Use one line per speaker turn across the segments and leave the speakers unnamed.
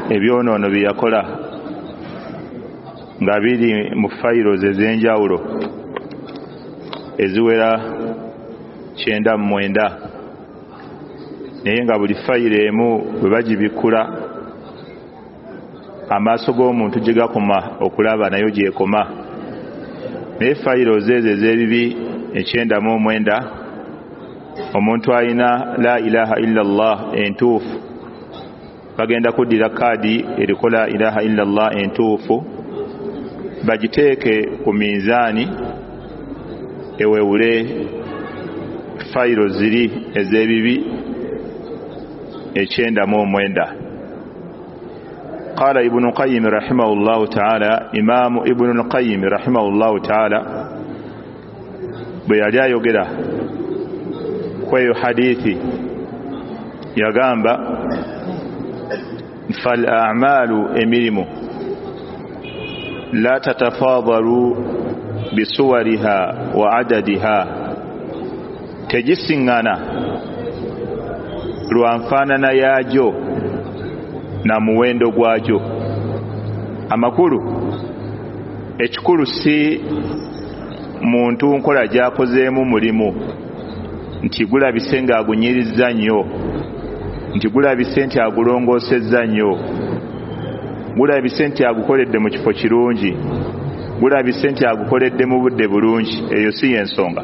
ebyonoono bye yakola nga biri mu fayirozi ez'enjawulo eziwera 99 naye nga buli fayiro emu bwe bagibikula amaaso g'omuntu gye gakoma okulaba nayo gyekoma. Naye fayirozi ezo ez'ebibi 99 omuntu alina la ilaha illallah entuufu bagenda kuddira kaadi eriko la ilaha illallah entuufu bagiteeke ku minzaani ewewule fayiro ziri ez'ebibi 99. قال ابن القيم رحمه الله تعالى إمام ابن القيم رحمه الله تعالى بياليا يوغيرا كوي حديثي يغامبا فالأعمال إمرم لا تتفاضل بصورها وعددها تجسنغانا lwanfaanana yaajo na muwendo gwajo. Amakulu ekikulu si muntu nkola gyakozeemu mulimu nti gulabise ng'agunyirizza nnyo, nti gulabise nti agulongoosezza nnyo, gulabise nti agukoledde mu kifo kirungi, gulabise nti agukoledde mu budde bulungi. Eyo si y'ensonga.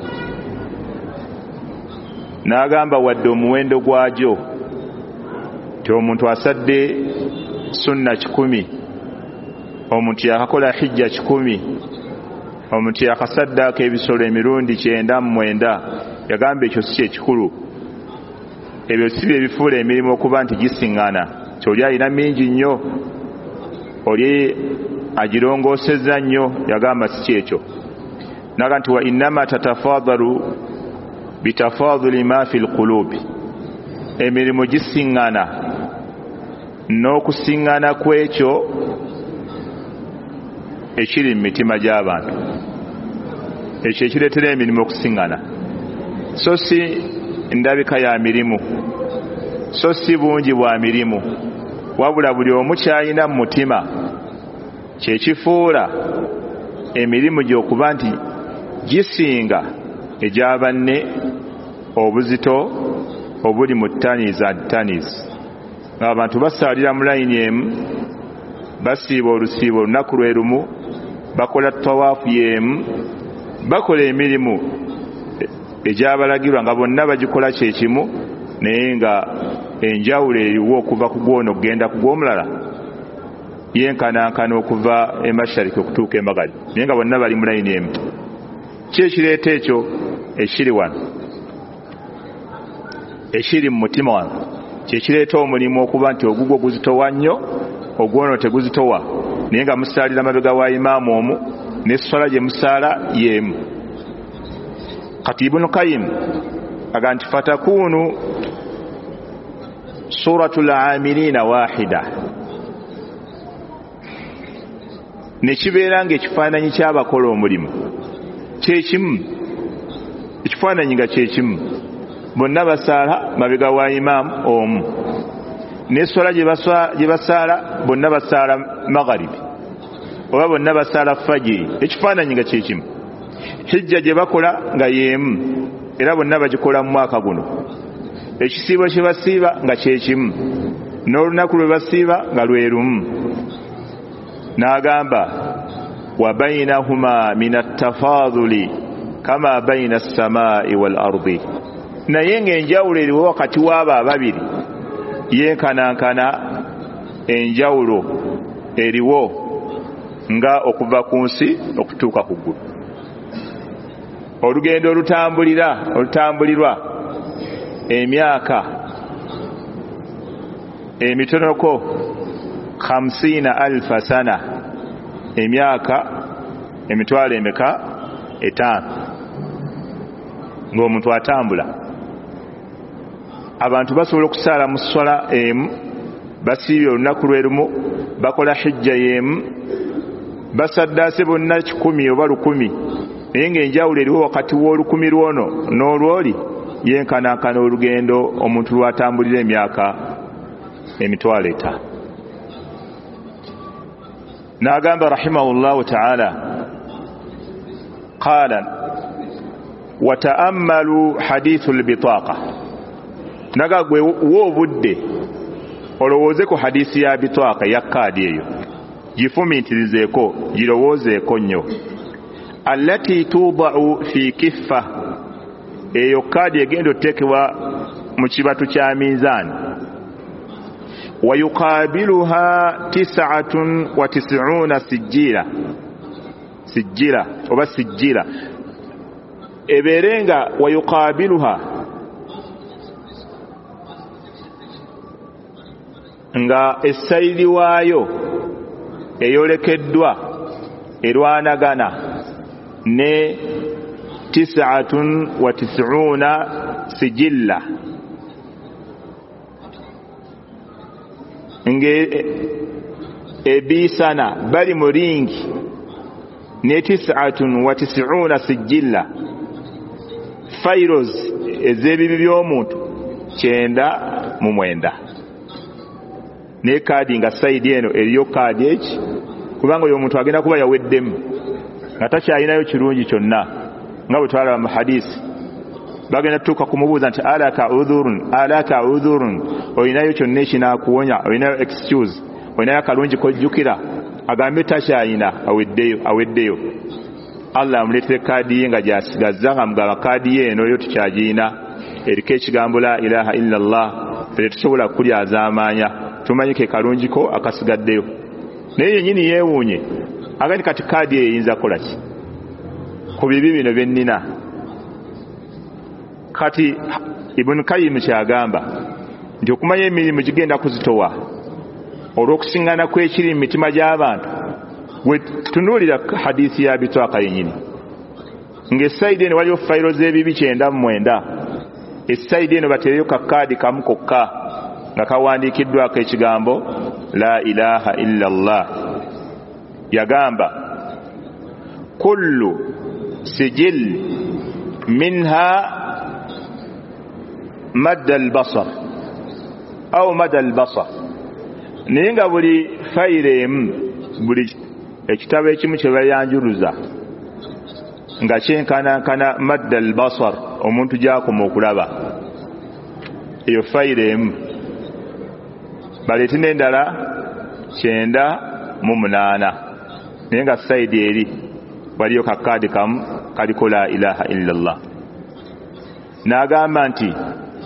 N'agamba wadde omuwendo gwajo ti omuntu asadde sunna 100, omuntu yakakola hijja 100, omuntu yakasaddaako ebisolo emirundi 99. Yagamba ekyo si kyekikulu. Ebyo si bye bifuula emirimu okuba nti gisiŋŋana. Kyoli alina mingi nnyo, oli agirongoosezza nnyo. Yagamba si kyekyo. Naga nti wa innama tatafadalu bitafaduli ma fi lqulubi. Emirimu gisiŋŋana n'okusiŋŋana kw'ekyo ekiri mu mitima gy'abantu. Ekyo ekireetera emirimu okusiŋŋana. So si ndabika ya mirimu, so si bungi bwa mirimu, wabula buli omu kyalina mu mutima kyekifuula emirimu gy'okuba nti gisinga egy'abanne obuzito obuli mu ttaniizi ttaniizi. Abantu basaalira mu layini emu, basiiba olusiibo olunaku lwe lumu, bakola tawaafu y'emu, bakola emirimu egyabalagirwa nga bonna bagikola kyekimu, naye nga enjawulo eriwo okuva ku gwono okugenda ku gw'omulala yenkanankana okuva emashariki okutuuka emagadi, naye nga bonna bali mu layini emu. Ki ekireeta ekyo? Ekiri wano, ekiri mu mutima wano, kyekireeta omulimu okuba nti ogugwo guzitowa nnyo, ogwono teguzitowa, naye nga musaalira mabega wa imaamu omu n'esswala gye musaala y'emu. Kati Ibn Qayyim aga nti fatakunu suratul amilina wahida, nekibeera ng'ekifaananyi ky'abakola omulimu kyekimu, ekifaananyi nga kyekimu, bonna basaala mabega wa imaamu omu, n'esswala gye basaala bonna basaala magharibi oba bonna basaala fajiri, ekifaananyi nga kyekimu. Hijja gye bakola nga y'emu era bonna bagikola mu mwaka guno, ekisiibo kye basiiba nga kyekimu, n'olunaku lwe basiiba nga lwe lumu. N'agamba wa bainahuma min attafaduli kama baina as-samaa'i wal ardi, naye ng'enjawulo eriwo wakati w'abo ababiri yenkanankana enjawulo eriwo nga okuva ku nsi okutuuka ku ggulu. Olugendo olutambulirwa emyaka emitonoko 50,000 sana, emyaka emitwalo emeka 5 ng'omuntu atambula. Abantu basobola okusaala mu swala emu, basiibye olunaku lwe lumu, bakola hijja y'emu, basaddaase bonna 100 oba 100, naye ng'enjawulo eriwo wakati w'olukumi lwono n'olwoli yenkanankana olugendo omuntu lwatambulira emyaka emitwalo 5. n'agamba rahimahullahu ta'ala qala wata'ammalu hadithul bitaqa nagagwe wobudde olowooze ku hadisi ya bitaqa ya kaadi eyo gifumiitirizeeko girowoozeeko nnyo allati tuda'u fi kiffa eyo kaadi egenda oteekebwa mu kibatu kya mizaani wayuqabiluha 99 sijjira oba sijjira eberenga wayuqabiluha nga essayidi waayo eyolekeddwa erwanagana ne 99 sijilla nge ebisana bali mulingi ne 99 sijilla files ezebibi by'omuntu 99 ne kaadi nga side eno eriyo kaadi eki kubanga oyo omuntu agenda kuba yaweddemu nga takyalinayo kirungi kyonna nga bwe twalaba mu hadisi bagenda tutuuka kumubuuza nti alaka udhurun olinayo kyonna ekinaakuwonya olinayo excuse olinayo akalungi kojjukira agambe takyalina aweddeyo Allah amuleetere kaadi ye nga gyasigaza nga mugamba kaadi ye eno yo tukyagirina eriko ekigambo la ilaha illallah fere tusobola kulyazaamaanya tumanyike kalungiko akasigaddeyo naye yennyini yeewuunye agandi kati kaadi eyinza kukola ki ku bibi bino byennina kati Ibn Qayyim kyagamba nti okumanya emirimu gigenda kuzitowa olw'okusiŋŋana kwekiri mu mitima gy'abantu we tunuulira hadisi ya bitaqa yennyini ng'essayidi eno waliyo fayiro z'ebibi 99 essayidi eno batereyo kakaadi kamu kokka nga kawandiikiddwako ekigambo la ilaha illa Allah yagamba kullu sijil minha madda albasar au madda albasar naye nga buli fayiro emu buli ekitabo ekimu kye bayanjuluza nga kyenkanankana madda albasar omuntu gyakoma okulaba eyo fayiro emu baleete n'endala 98 naye nga sayidi eri waliyo kakaadi kamu kaliko la ilaha illallah n'agamba nti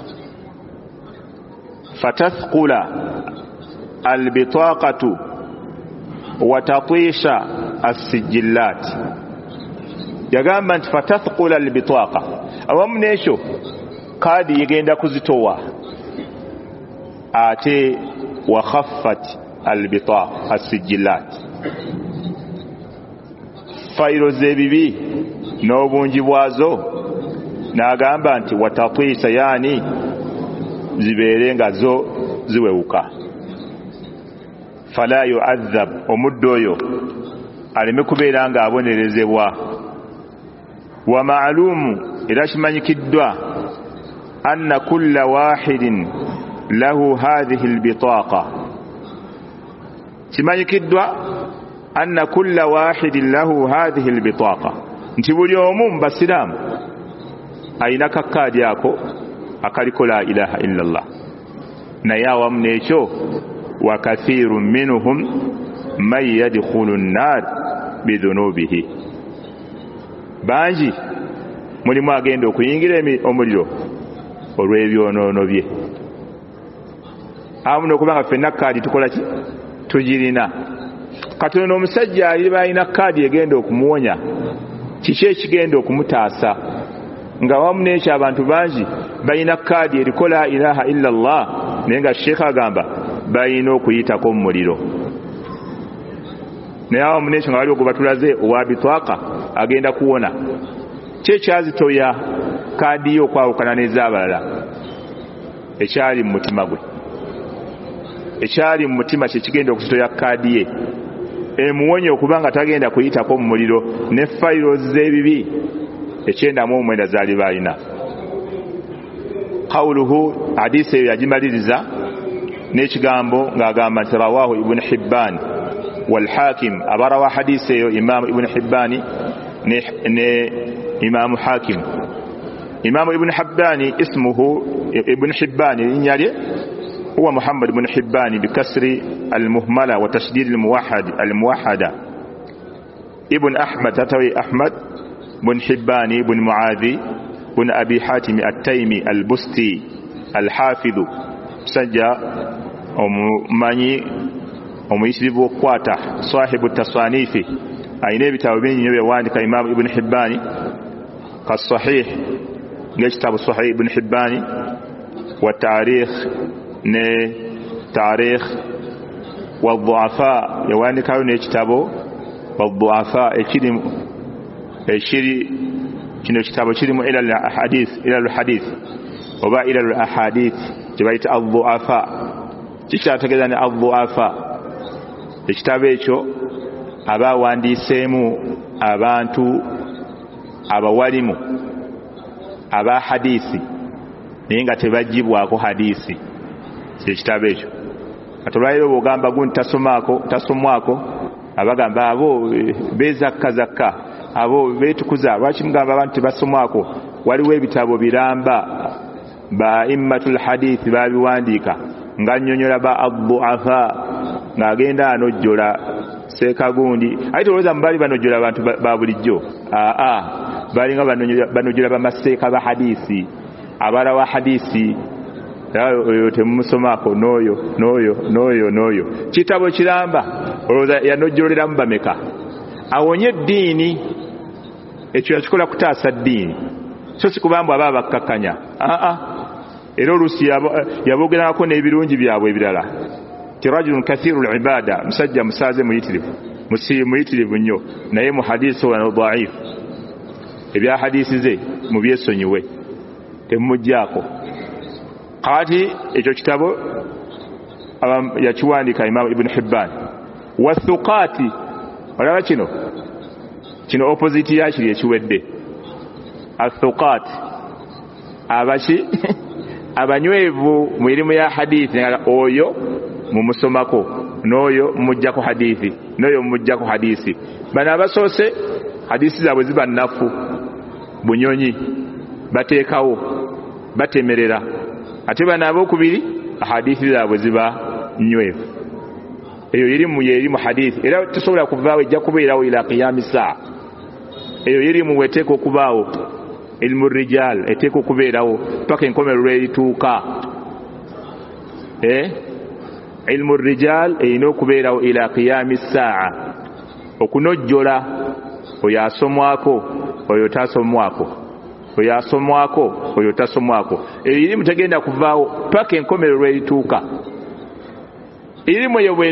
fatathqula albitaqatu watatisha as-sijillat yagamba nti fatathqula albitaqa awamu n'ekyo kaadi yegenda kuzitowa ate wakhaffat albitaqa as-sijillat fayiro z'ebibi n'obungi bwazo n'agamba nti watatisha yani zibeere nga zo ziwewuka fala yu'adhab omuddo oyo aleme kubeera nga abonerezebwa wa ma'lumu era kimanyikiddwa anna kulla wahidin lahu hadhihi albitaqa kimanyikiddwa anna kulla wahidin lahu hadhihi albitaqa nti buli omu mu basiraamu alina kakaadi ako akaliko la ilaha illallah naye awamu n'ekyo wa kathirun minhum man yadkhulu an-nar bidhunubihi bangi mulimu agenda okuyingira omuliro olw'ebyonoono bye awamu n'okubanga ffenna kaadi tukola ki tugirina katono n'omusajja aliba alina kaadi egenda okumuwonya kiki ekigenda okumutaasa nga wamu n'ekyo abantu bangi balina kaadi eriko la ilaha illallah naye nga sheekh agamba balina okuyitako mu muliro naye awamu n'ekyo nga waliwo gwe batulaze owa bitaqa agenda kuwona kyekyazitoya kaadi yo okwawukana n'ez'abalala ekyali mu mutima gwe ekyali mu mutima kyekigenda okuzitoya kaadi ye emuwonye okuba nga tagenda kuyitako mu muliro ne fayiro z'ebibi 99 zaali balina qawluhu hadisi eyo yagimaliriza n'ekigambo ng'agamba nti rawahu ibn Hibban والحاكم أبروا حديثه إمام ابن حبان إمام حاكم. إمام ابن حبان اسمه ابن حبان يعني هو محمد بن حبان بكسر المهملة وتشديد الموحدة. ابن أحمد تتوي أحمد بن حبان بن معاذ بن أبي حاتم التيمي البستي الحافظ سجى أماني وميسلب وقواته صاحب التصانيف أين بتاوبين يوان كإمام ابن حبان كالصحيح يكتب الصحيح ابن حبان والتاريخ تاريخ والضعفاء يوان كانوا يكتبوا والضعفاء الشري كانوا يكتبوا شرم إلى الحديث وبا إلى الأحاديث جبايت الضعفاء تكتب كذا الضعفاء ekitabo ekyo abawandiseemu abantu abawalimu aba hadisi naye nga tebagibwako hadisi ekitabo ekyo atolwayo bwogamba gundi tasomwako abagamba abo bezakkazakka abo betukuza lwaki mugamba abantu tebasomwako waliwo ebitabo biramba ba immatul hadisi babiwandiika nga nnyonnyola ba adduafa ngagenda anojjola sekagundi ate olowooza mubali banojjola abantu ba bulijjo balinga banojjola bamaseeka ba hadisi abala wa hadisi oyo temumusomako n'oyo kitabo kiramba olowooza yanojjoleramu bameka awonye eddiini ekyo yakikola kutaasa ddiini so si kubambwa aba bakkakkanya era oluusi yabogerako n'ebirungi byabwe ebirala rajulun kathiru al-ibada musajja musaze muyitirivu nnyo naye mu hadisi wa dhaif ebya hadisi ze mubyesonyiwe temujjaako kati ekyo kitabo yakiwandika Imam Ibn Hibban wathuqati olaba kino opposite yakiri ekiwedde athuqat abashi abanywevu mu elimu ya hadithi oyo mumusomako n'oyo mujjako hadithi n'oyo mujjako hadisi bana abasoose hadisi zaabwe ziba nnafu bunyonyi bateekawo batemerera ate bana abokubiri hadithi zaabwe ziba nywevu eyo yerimu hadithi era tusobola kuvaawo ejja kubeerawo ila qiyami saa eyo yerimu weteeka okubaawo ilmu rijal eteeka okubeerawo paka enkomerero lw'erituuka ilmu rijal erina okubeerawo ila qiyami saa okunojjola oyo asomwako oyo tasomwako oyo asomwako oyo tasomwako erimu tegenda kuvaawo paka enkomerero lw'erituuka irimu eyo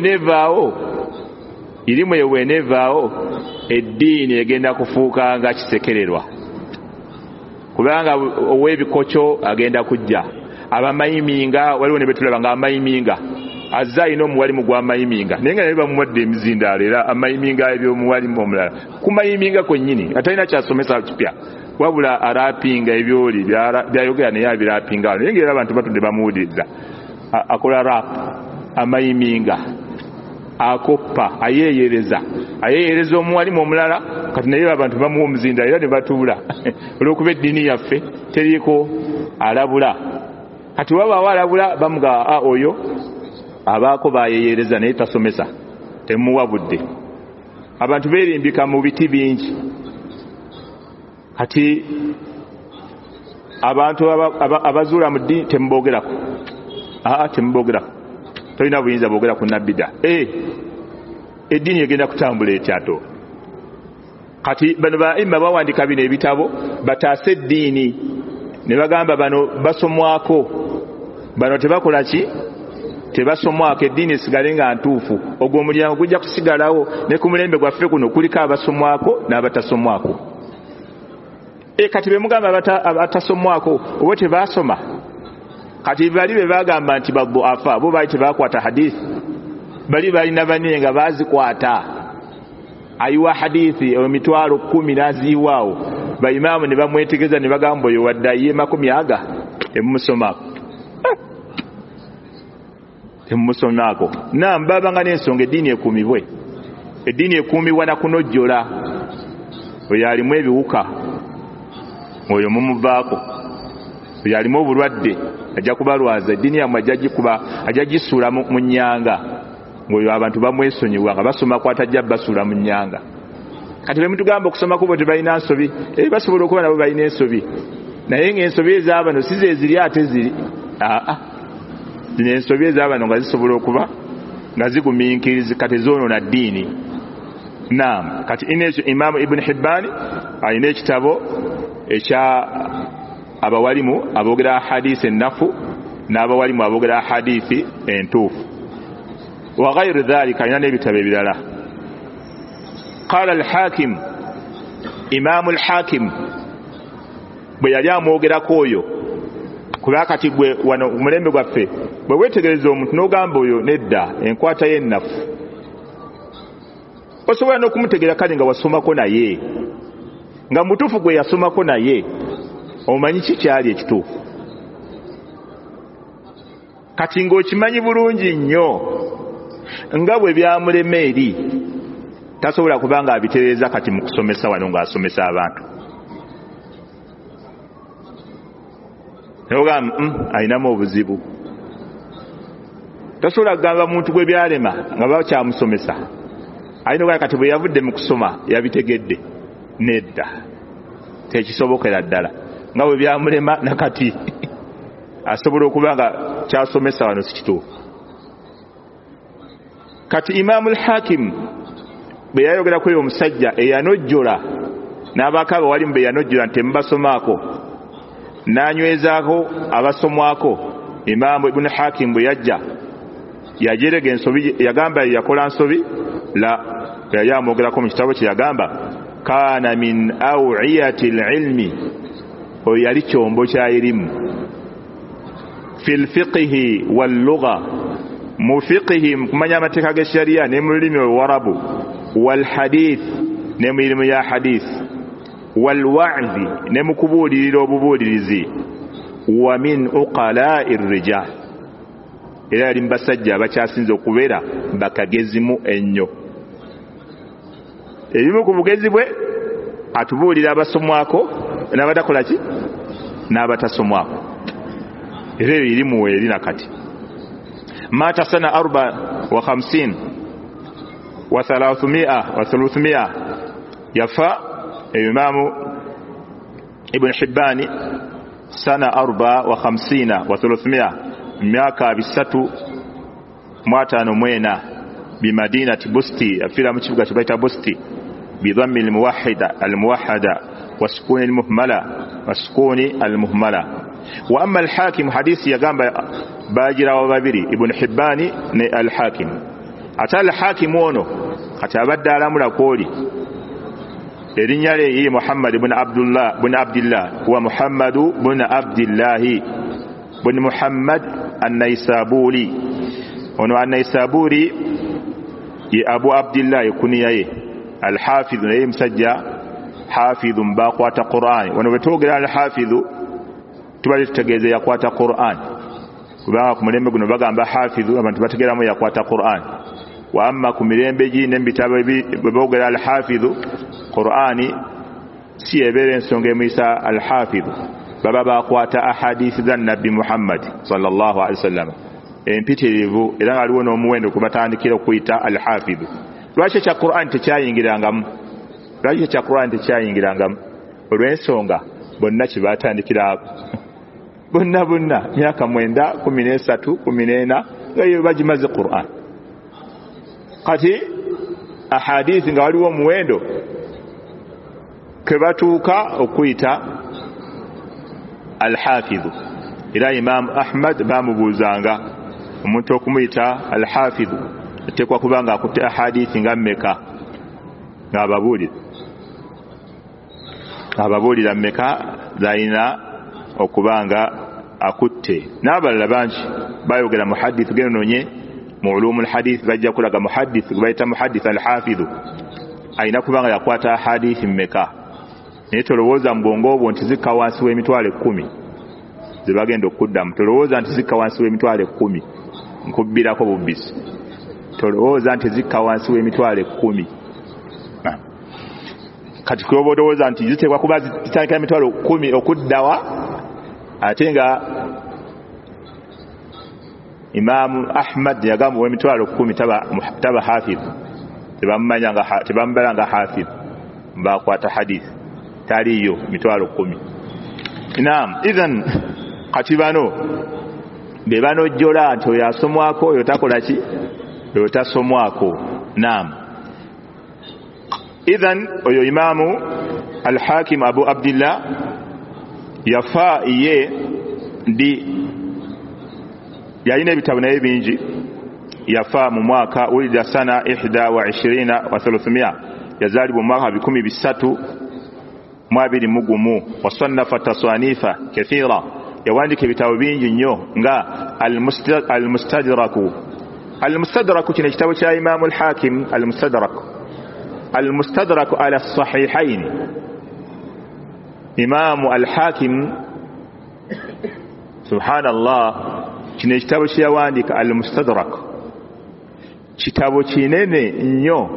bw'eneevaawo eddiini egenda kufuuka nga kisekererwa kubanga ow'ebikokyo agenda kujja abamayiminga waliwo ne betulaba nga amayiminga azza alina omuwalimu gw'amayiminga naye nga naye bamuwadde emizindaalo era amayiminga ebyomuwalimu omulala kumayiminga kwennyini atalina kyasomesa kipya wabula arapinga ebyoli byayogera naye abirapinga naye ngaera abantu batudde bamuwuliriza akola rap amayiminga akoppa ayeeyereza omuwalimu omulala kati naye abantu bamuwa omuzinda era ne batuula olw'okuba eddiini yaffe teriiko alabula kati wabaawo alabula bamuga oyo abaako bayeeyereza naye tasomesa temuwa budde abantu beerimbika mu biti bingi kati abantu abazuula mu ddiini temuboogerako temuboogerako tolina buyinza boogera ku nabbida eddiini egenda kutambula etyato kati bano baimma bawandika bino ebitabo bataase eddiini ne bagamba bano basomwako bano tebakola ki tebasomwako eddiini esigale nga ntuufu ogwo omulyango gujja kusigalawo ne ku mulembe gwaffe kuno kuliko abasomwako n'abatasomwako kati bemugamba abatasomwako oba tebasoma kati bali be bagamba nti badduafa bo bali tebakwata hadithi bali balina bane nga bazikwata ayiwa hadithi emitwalo 10 naziwaawo baimaamu ne bamwetegeza ne bagamba oyo wadde ye 10 temumusomako baba nga n'ensonga eddiini ekumibwe eddiini ekuumibwa na kunojjola oyo alimu ebiwuka oyo mumuvaako oyo alimu obulwadde ajja kubalwaza eddiini yammwe ajja gisuula mu nnyanga ng'oyo abantu bamwesonyiwa nga basoma kwatajja basuula mu nnyanga. Kati bwe mutugamba okusoma kubo tebalina nsobi basobola okuba nabo balina ensobi naye ng'ensobi ez'abano si ze ziri ate ziri zino ensobi ez'abano nga zisobola okuba nga zigumiikirizika tezoonoona ddiini. Naam, kati inekyo Imaamu Ibn Hibban alina ekitabo ekya abawalimu aboogera ahadiisi ennafu n'abawalimu aboogera ahadiisi entuufu wa ghayru dhalika, alina n'ebitabo ebirala. Qala al-Hakim, Imaamu al-Hakim bwe yali amwogerako oyo, kuba kati gwe wano mulembe gwaffe bwe weetegereza omuntu n'ogamba oyo nedda enkwata y'ennafu osobola n'okumutegera kale nga wasomako naye nga mutuufu gwe yasomako naye omanyi kikyali ekituufu. Kati ng'okimanyi bulungi nnyo nga bwe byamulema eri tasobola kuba nga abitereeza kati mu kusomesa wano ng'asomesa abantu. Nogamba alinamu obuzibu. Tasobola kugamba muntu gwe byalema nga bakyamusomesa. Alina okuba kati bwe yavudde mu kusoma yabitegedde. Nedda. Tekisobokera ddala. Nga bwe byamulema nakati asobola okuba nga kyasomesa wano si kituufu. Kati Imaamu al-Hakim bwe yayogerako eyo omusajja eyanojjola n'abaako abawalimu be yanojjola nti temubasomaako n'anywezaako abasomwako, Imaamu Ibn Hakim bwe yajja yajerega ensobi yagamba yakola nsobi la yali amwogerako mu kitabo kye yagamba kaana min awiyati al-ilmi, oyo yali kyombo kya elimu fil fiqhi wal lugha, mu fiqhi kumanya amateeka ga sharia ne mu lulimi olwarabu, wal hadith ne mu elimu ya hadith, wal wa'zi ne mu kubuulirira obubuulirizi, wa min uqala'i rijal, era yali mu basajja abakyasinze okubeera bakagezimu ennyo. Ebimu ku bugezi bwe atubuulira abasomwako n'abatakola ki n'abatasomwako, era eyo erimu weeri nakati. Mata sana 54 wa 300 yafa Imaamu Ibn Hibban sana 54 wa 300 myaka 354 bimadinati Busti, afira mu kibuga kibaita Busti bidhammi al-muwahhada wa sukuni al-muhmala wa sukuni al-muhmala. Wa amma al-Hakim hadisi yagamba bajira wa babiri Ibn Hibban ne al-Hakim. Ata al-Hakim ono kati abadde alamula kwoli erinnya lye ye Muhammad ibn Abdullah wa Muhammad ibn Abdullah ibn Muhammad an-Naysaburi. Ono an-Naysaburi ye Abu Abdullah kuniya ye al-Hafiz, naye musajja hafidhu mbakwata Qur'an. Wano betogera al-Hafidhu tubali tutegeeze yakwata Qur'an, kubanga ku mulembe guno bagamba hafidhu abantu bategeramu yakwata Qur'an. Wa amma ku mirembe gi n'ebitabo bebogera al-Hafidhu Qur'ani si ebeera ensonga emuyisa al-Hafidhu, baba bakwata ahadithi za Nabbi Muhammad sallallahu alaihi wasallam empitirivu, era nga aliwo n'omuwendo ku batandikira okuyita al-Hafidhu. Lwaki ekya Qur'an tekyayingirangamu? Lwaki ekya Qur'an tekyayingirangamu? Olw'ensonga bonna kibatandikira bonna myaka 9 13 14 nga yo bagimaze Qur'an. Kati ahadithi nga waliwo omuwendo kebatuuka okuyita al-Hafidhu. Era Imam Ahmad bamubuuzanga omuntu okumuyita al-Hafidhu ateekwa kubanga akutte ahadithi nga mmeka ng'ababuulira mmeka zalina okubanga akutte. N'abalala bangi bayogera muhadith genonye mu ulumul hadith bajja kulaga muhadith bayita muhadith al-Hafidhu alina kubanga yakwata hadithi mmeka. Naye tolowooza mu bwongo obwo nti zikka wansi w'emitwalo 10 zibagenda okuddamu. Tolowooza nti zikka wansi w'emitwalo 10 nkubbirako bubbisi. tolowooza nti zikka wansi w'emitwalo 10. kati kulowooza nti ziteekwa kuba zitandika emitwalo 10 okuddawa, ate nga Imaamu Ahmad yagamba w'emitwalo 10 taba hafidh, tebamubala nga hafidh, bakwata hadith taliyo mitwalo 10. Naam, idhan kati bano be banojjola nti oyo asomwako oyo takola ki, oyo tasomwako. Naam, idhan oyo Imaamu Al-Hakim Abu Abdillah yafa ye ndi yalina ebitabo naye bingi. Yafa mu mwaka ulida sana 21 wa 300, yazalibwa mu mwaka 1321. wasannafa tasanifa kathira, yawandika ebitabo bingi nnyo nga al-Mustadraku. Al-Mustadraku kino ekitabo kya Imaamu Al-Hakim. Al-Mustadraku ala as-sahihayn. Imaamu Al-Hakim subhanallah kino ekitabo kye yawandika Al-Mustadrak, kitabo kinene nnyo.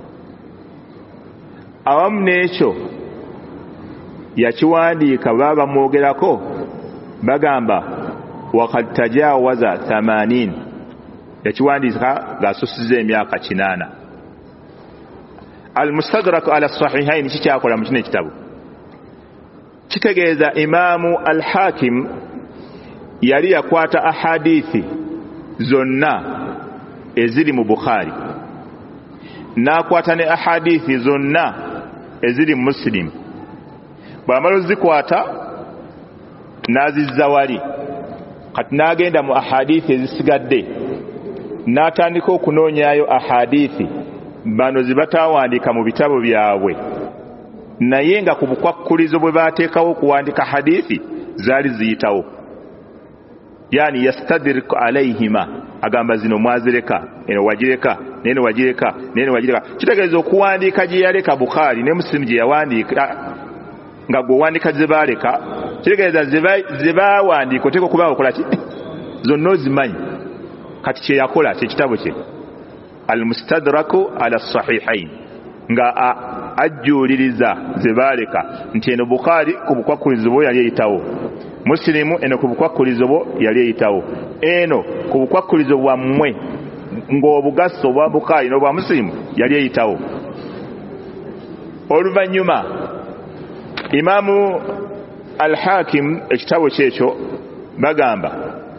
Awamu n'ekyo yakiwandiika baba mwogerako bagamba waqad tajawaza 80, yakiwandiika ng'asusiza emyaka 8. Al-Mustadrak ala as-sahihayn kikyakola mu kino ekitabo kitegeeza Imaamu Al-Hakim yali yakwata ahadithi zonna eziri mu Bukhari, n'akwata ne ahadithi zonna eziri mu Muslim. bw'amala ozikwata n'azizza wali, kati n'agenda mu ahadithi ezisigadde n'atandika okunoonyaayo ahadithi bano zibatawandiika mu bitabo byabwe, naye nga ku bukwakkulizo bwe baateekawo okuwandika hadithi zaali ziyitawo. Yani yastadriku alayhima, agamba zino mwazireka, eno wagireka, neno wagireka, neno wagireka. Kitegeeza okuwandiika gye yaleka Bukhari ne Muslim gye yawandiika nga gwe wandika ze baaleka, kitegeeza ze baawandiika oteeka okuba okola ki, zonna ozimanyi. Kati kye yakola kye kitabo kye Al-Mustadraku ala as-Sahihayn, nga ajjuuliriza ze baaleka nti eno Bukhari ku bukwakkulizo bwo yali eyitawo, Muslimu eno ku bukwakkulizo bwo yali eyitawo, eno ku bukwakkulizo bwammwe ng'obugaso obwa Bukhari n'obwa Muslimu yali eyitawo. Oluvannyuma Imaamu Al-Hakim ekitabo kyekyo bagamba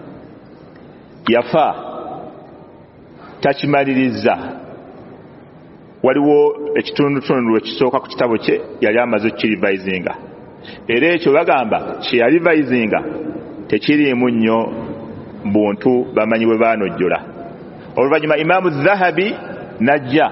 yafa takimaliriza. Waliwo ekitundutundu ekisooka ku kitabo kye yali amaze okukirivayizinga, era ekyo bagamba kye yalivayizinga tekiriimu nnyo buntu bamanyi bwe baanojjola. Oluvannyuma Imaamu Zahabi najja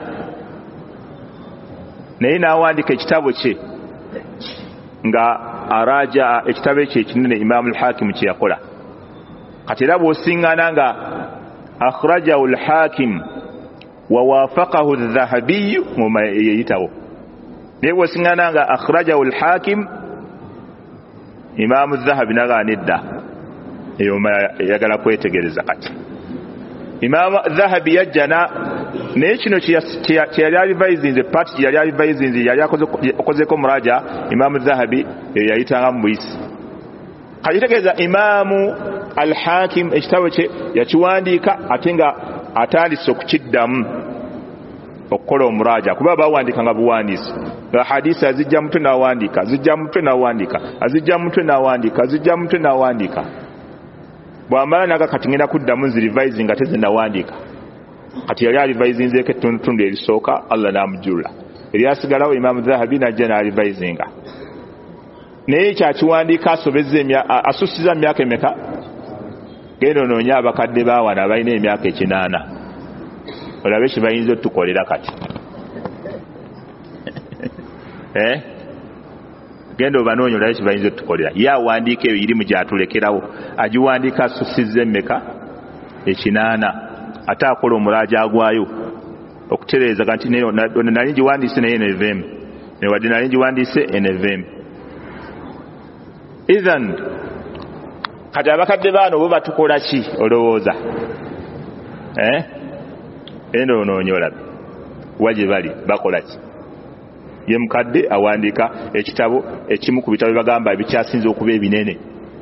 naye n'awandika ekitabo kye nga araja ekitabo ekyo ekinene Imaamu Al-Hakim kye yakola. Kati era bw'osiŋŋaana nga akhrajahu Al-Hakim wa wafaqahu Adh-Dhahabi ngoma yeyitawo, naye bw'osiŋŋaana nga akhrajahu Al-Hakim Imaamu Adh-Dhahabi nagaanidda, eyo yagala kwetegereza. Kati Imaamu Adh-Dhahabi yajja naye kino kye yali alivayizinze, paati kye yali alivayizinze yali akozeko muraja Imaamu Adh-Dhahabi yayitanga mu buyisi. Kayitegeeza Imaamu Al-Hakim ekitabo kye yakiwandiika ate nga atandise okukiddamu okukola omuraja, kuba bawandiika nga buwandiisi nga hadisi azijja mutwe n'awandiika, azijja mutwe n'awandiika, azijja mutwe n'awandiika, azijja mutwe n'awandiika. Bw'amala naga kati ngenda kuddamu nzirivaizi nga tezinnawandiika. Kati yali alivayizinzeeko ettundutundu erisooka, Allah n'amujjula. Eryasigalawo Imaamu Dhahabi najja n'alivaizinga. Naye kyakiwandiika asusiza emyaka emeka? Genda onoonya abakadde baawana abalina emyaka 8. Olabe kye bayinza otukolera kati. Genda obanoonya olabe kye bayinza otukolera. Ye awandiika eyo irimu gy'atulekerawo, agiwandiika asusizza emmeka? 8. Ate akola omulaaja agwayo okutereeza nti nali ngiwandiise naye enevemu, newadde nali ngiwandiise enevemu. Idhan kati abakadde baano bo batukola ki olowooza? eno onoonyola waje bali bakola ki ye mukadde awandiika ekitabo ekimu ku bitabo bagamba ebikyasinze okuba ebinene.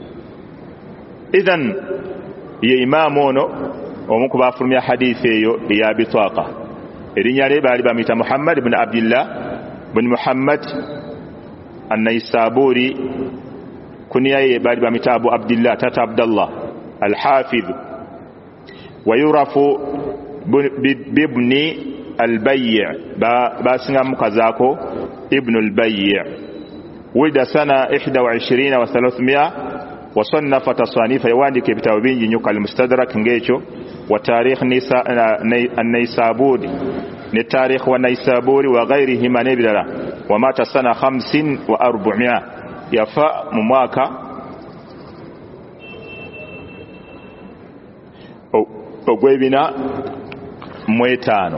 Idhan ye imaamu ono omu ku baafulumya hadithi eyo eya bitwaqa erinnya lye baali bamuyita Muhammad ibn Abdillah ibn Muhammad an-Naysaburi, kunya ye baali bamuyita Abu Abdillah tata Abdallah al-Hafidh wa yurafu bibni al-Bayy' basinga mukazaako ibn al-Bayy' wulida sana 21 wa 300 وصنف تصانيف يواندك بتاو بينجي نيوك المستدرك نجيشو وتاريخ النيسابوري للتاريخ والنيسابوري وغيرهما نبدلا ومات سنة 400 يفاء مماكا وقويبنا مويتانو.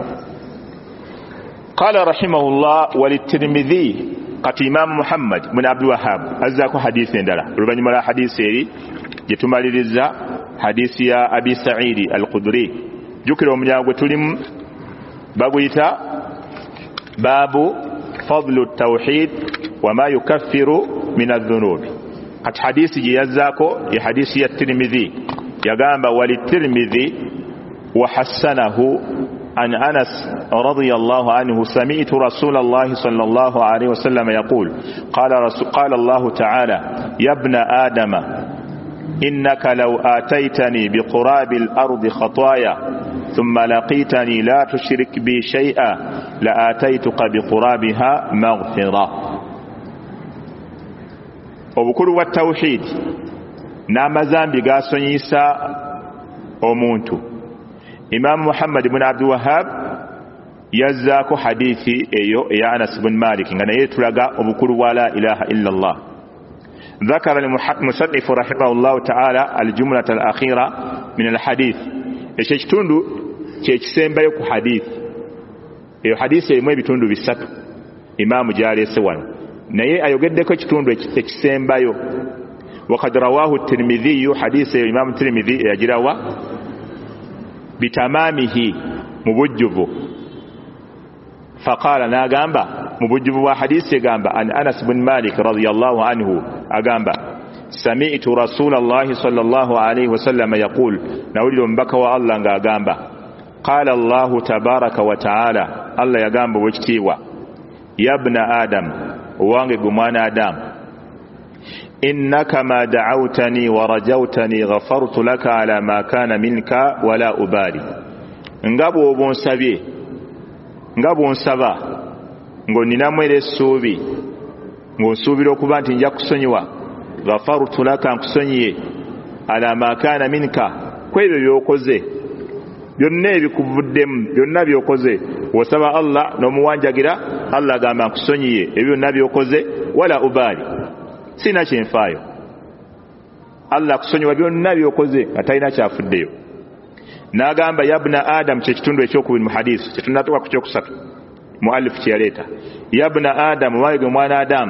قال رحمه الله وللترمذي قد إمام محمد بن عبد الوهاب أزاكو حديث ندلا ربما ملا حديث سيري يتمالي للزا حديث يا أبي سعيد القدري ذكر من ياغو تلم باغويتا باب فضل التوحيد وما يكفر من الذنوب. قد حديث يزاكو يحديث الترمذي يقام وللترمذي وحسنه عن أنس رضي الله عنه سمعت رسول الله صلى الله عليه وسلم يقول قال الله تعالى يا ابن آدم إنك لو آتيتني بقراب الأرض خطايا ثم لقيتني لا تشرك بي شيئا لآتيتك بقرابها مغفرة. وبكل والتوحيد نام زامبي قاسون يسا ومونتو. إمام محمد بن عبد الوهاب يزاكو حديثي ايو يا أنس بن مالك أنا يتلقى وبكل ولا إله إلا الله. ذكر المصنف رحمه الله تعالى الجملة الأخيرة من الحديث eshekitundu kyekisembayo ku hadith eyo hadisi emu ebitundu bisatu imaamu gyaleese wano naye ayogeddeko ekitundu ekisembayo وقد رواه الترمذي حديث الإمام الترمذي يجراوا بتمامه مبجب فقال ناغامبا مبجب وحديث يغامبا عن أنس بن مالك رضي الله عنه أغامبا سمعت رسول الله صلى الله عليه وسلم يقول نولد مبكى الله أغامبا قال الله تبارك وتعالى الله يغامبا وجتيوا يا ابن آدم وانغ غمان آدم إنك ما دعوتني ورجوتني غفرت لك على ما كان منك ولا أبالي ngabo obonsabye ngabo onsaba ngo ninamwere suubi ngo nsubira okuba nti nja kusonyiwa ghafartu laka nkusonyiye ala ma kana minka kwebyo byokoze byonna ebikuvuddemu byonna byokoze osaba Allah n'omuwanjagira Allah agamba nkusonyiye ebyo byonna byokoze wala ubali sina kyenfaayo Allah kusonyiwa byonna byokoze atalina kyafuddeyo n'agamba yabna adam kyekitundu ekyokubiri mu hadisi kyetunatuka ku kyokusatu muallif kyeyaleeta yabna adam waige mwana adam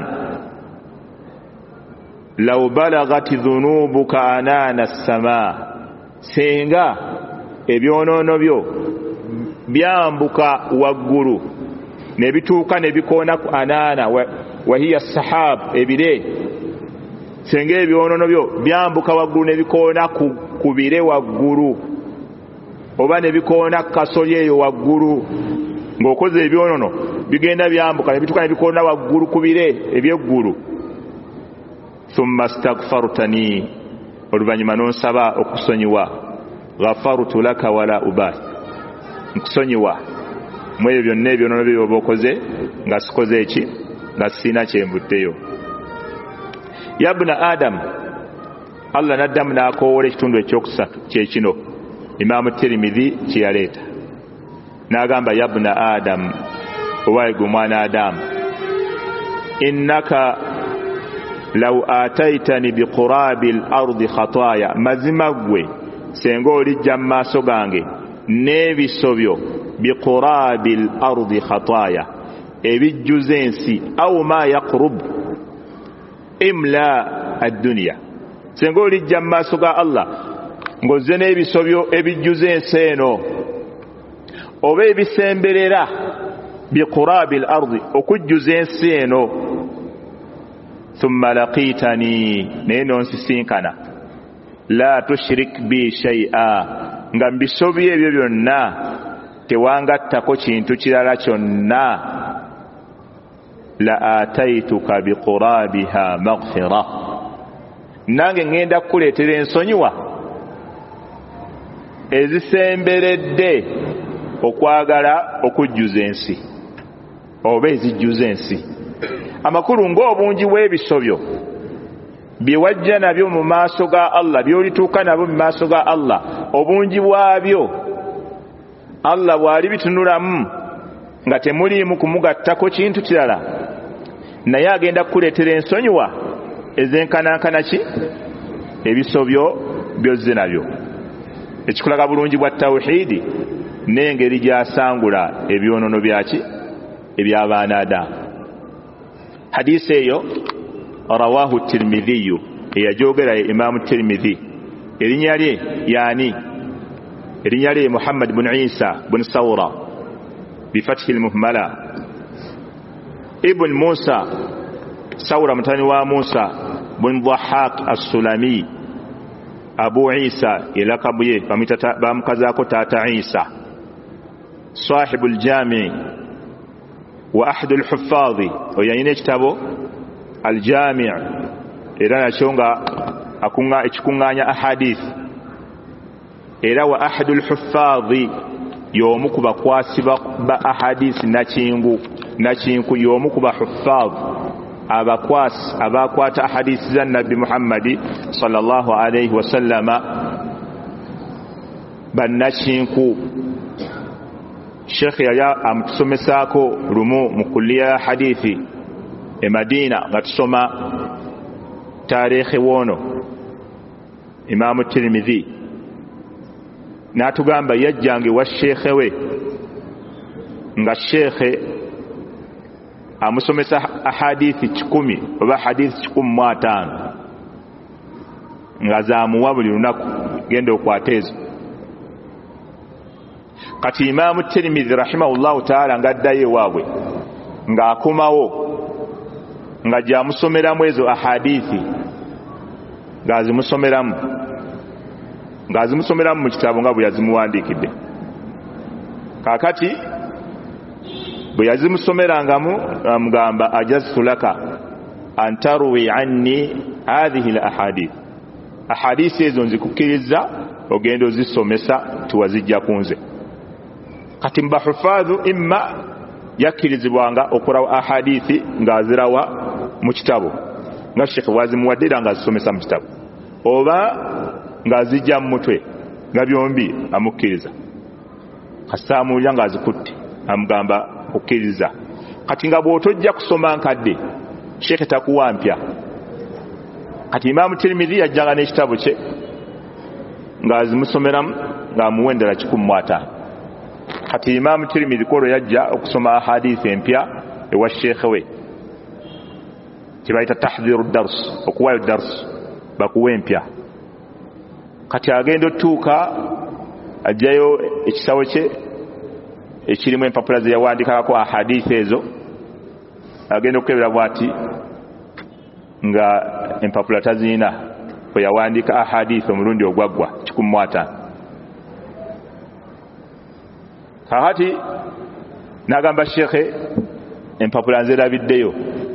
law balagati dhunubuka anana as-samaa senga ebyonoono byo byambuka waggulu ne bituuka ne bikoona ku anana wa hiya sahab ebire senga ebyonoono byo byambuka waggulu ne bikoona ku bire waggulu oba ne bikoona kasolye eyo waggulu ng'okoze ebyonono bigenda byambuka ne bituuka ne bikoona waggulu ku bire ebyeggulu thumma astaghfartani oluvannyuma n'onsaba okusonyiwa ghafartu laka wala ubali nkusonyiwa mu ebyo byonna ebyonono byo byoba okoze nga sikoze eki nga sina kyembuddeyo yabna adam Allah n'addamu n'akoowola ekitundu ekyokusatu kyekino Imam Tirmidhi kyeyaleeta n'agamba yabna adam owayiga omwana adam innaka law ataitani biqurabi al-ardi khataaya mazima gwe senga olijja mu maaso gange n'ebisobyo biqurabi al-ardi khataaya ebijjuza ensi aw ma yaqrub imla ad-dunya senga olijja mu maaso ga Allah ng'ozze n'ebisobyo ebijjuza ensi eno oba ebisemberera biqurabil ardi okujjuza ensi eno thumma laqitani naye nonsisinkana la tushrik bi shay'a nga mbisobye ebyo byonna tewangattako kintu kirala kyonna la ataituka biqurabiha maghfira nange ngenda kukuleetera ensonyiwa ezisemberedde okwagala okujjuza ensi oba ezijjuza ensi. Amakulu ng'obungi bw'ebisobyo bye wajja nabyo mu maaso ga Allah, by'olituuka nabyo mu maaso ga Allah, obungi bwabyo Allah bw'ali bitunulamu nga temuliimu kumugattako kintu kirala, naye agenda kukuleetera ensonyiwa ezenkanankana ki ebisobyo byozze nabyo. Ekikulaga bulungi bwa tawhiidi n'engeri gy'asangula ebyonono byaki eby'abaana Adamu. Hadisi eyo rawahu Tirmidhi, eyajogera Imaamu Tirmidhi. Erinnya lye yani erinnya lye Muhammad bin Isa bin Sawra bifathi al-muhmala ibn Musa Sawra mutani wa Musa bin Dhahhak as-Sulami Abu Isa ilakabuye bamukazako tata Isa sahibul jami' wa ahadul huffadhi oyayine kitabo al-jami' era nakionga akunga ekikunganya ahadith era wa ahadul huffadhi yomu kuba kwasiba ba ahadith nakinku yomu kuba huffadh abakwata ahadith za Nabi Muhammad sallallahu alayhi wa sallama bannakinku. Sheikh yaya amutusomesako lumu mu kulliya hadithi e Madina nga tusoma tarikhi wono Imaamu Tirmidhi natugamba yajjange wa shekhe we nga shekhe amusomesa ahadithi 10 oba hadithi 15 nga zamuwa buli lunaku genda okwatezo. Kati Imaamu Tirmidhi rahimahullahu ta'ala ngaddayo waabwe nga akomawo nga jamusomeramu ezo ahadithi ngazimusomeramu mu kitabo nga bwe yazimuwandiikidde. Kakati bwe yazimusomerangamu amugamba ajaztu laka an tarwi anni hadhihi al-ahadith, ahadisi ezo nzikukkiriza ogenda ozisomesa tiwazijja kunze. Kati mbahufadhu imma yakkirizibwanga okulawa ahadithi ng'azirawa mu kitabo nga Sheikh wazimuwaddira ng'azisomesa mu kitabo, oba ng'azijja mu mutwe nga byombi amukkiriza. Kasaamulya ng'azikutte amugamba kukkiriza. Kati nga bw'otojja kusoma nkadde Sheikh takuwampya. Kati Imaamu Tirmidhi yajjanga n'ekitabo kye ng'azimusomeramu ng'amuwa endala 15. Kati Imaamu Tirmidhi kolo yajja okusoma ahadithi empya ewa Sheikh we kibayita tahdhiru dars, okuwayo dars bakuwa empya. Kati agenda otuuka ajjayo ekisawo kye ekirimu empapula ze yawandikako ahadithi ezo, agenda okukebera bwati nga empapula tazina kwe yawandika ahadithi omulundi ogwaggwa 15. Kakati nagamba Sheikh empapula nzerabiddeyo.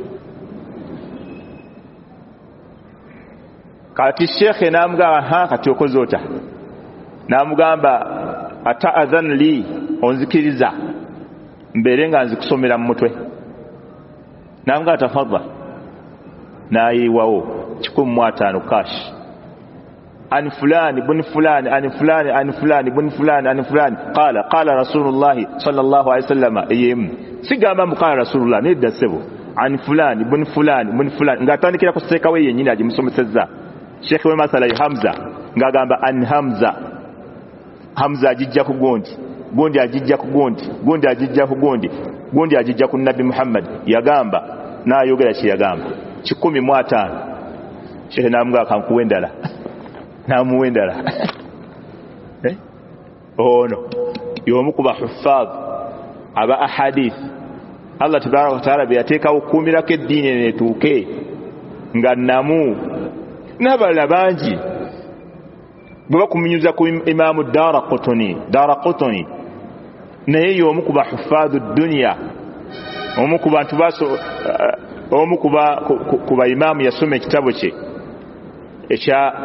Kati Sheikh namugamba kati okoze ota, namugamba ata'adhan li onzikiriza mbere nga nzikusomera mu mutwe. Namugamba tafadhal, nayiwawo 15 cash an fulani bun fulani an fulani an fulani bun fulani an fulani qala rasulullah sallallahu alaihi wasallam yem sigamba mukala rasulullah nedda sebo an fulani bun fulani ngatandikira kuseka we yenyini ajimusomeseza. Sheikh we masala ya Hamza ngagamba an Hamza ajijja ku gondi ajijja ku gondi ajijja ku gondi ajijja ku Nabi Muhammad yagamba nayogera ki yagamba 15. Sheikh namugamba kankuwendala namuwendala ono y'omu ku bahuffaz aba ahadith Allah tabaraka wa taala byateeka okukuumirako eddiini neetuuke nga namu n'abalala bangi bwe bakuminyuza ku imaamu Daraqutni naye y'omu ku bahuffaz ad-dunya omu ku bantu omu ku ba imaamu yasoma ekitabo kye ekya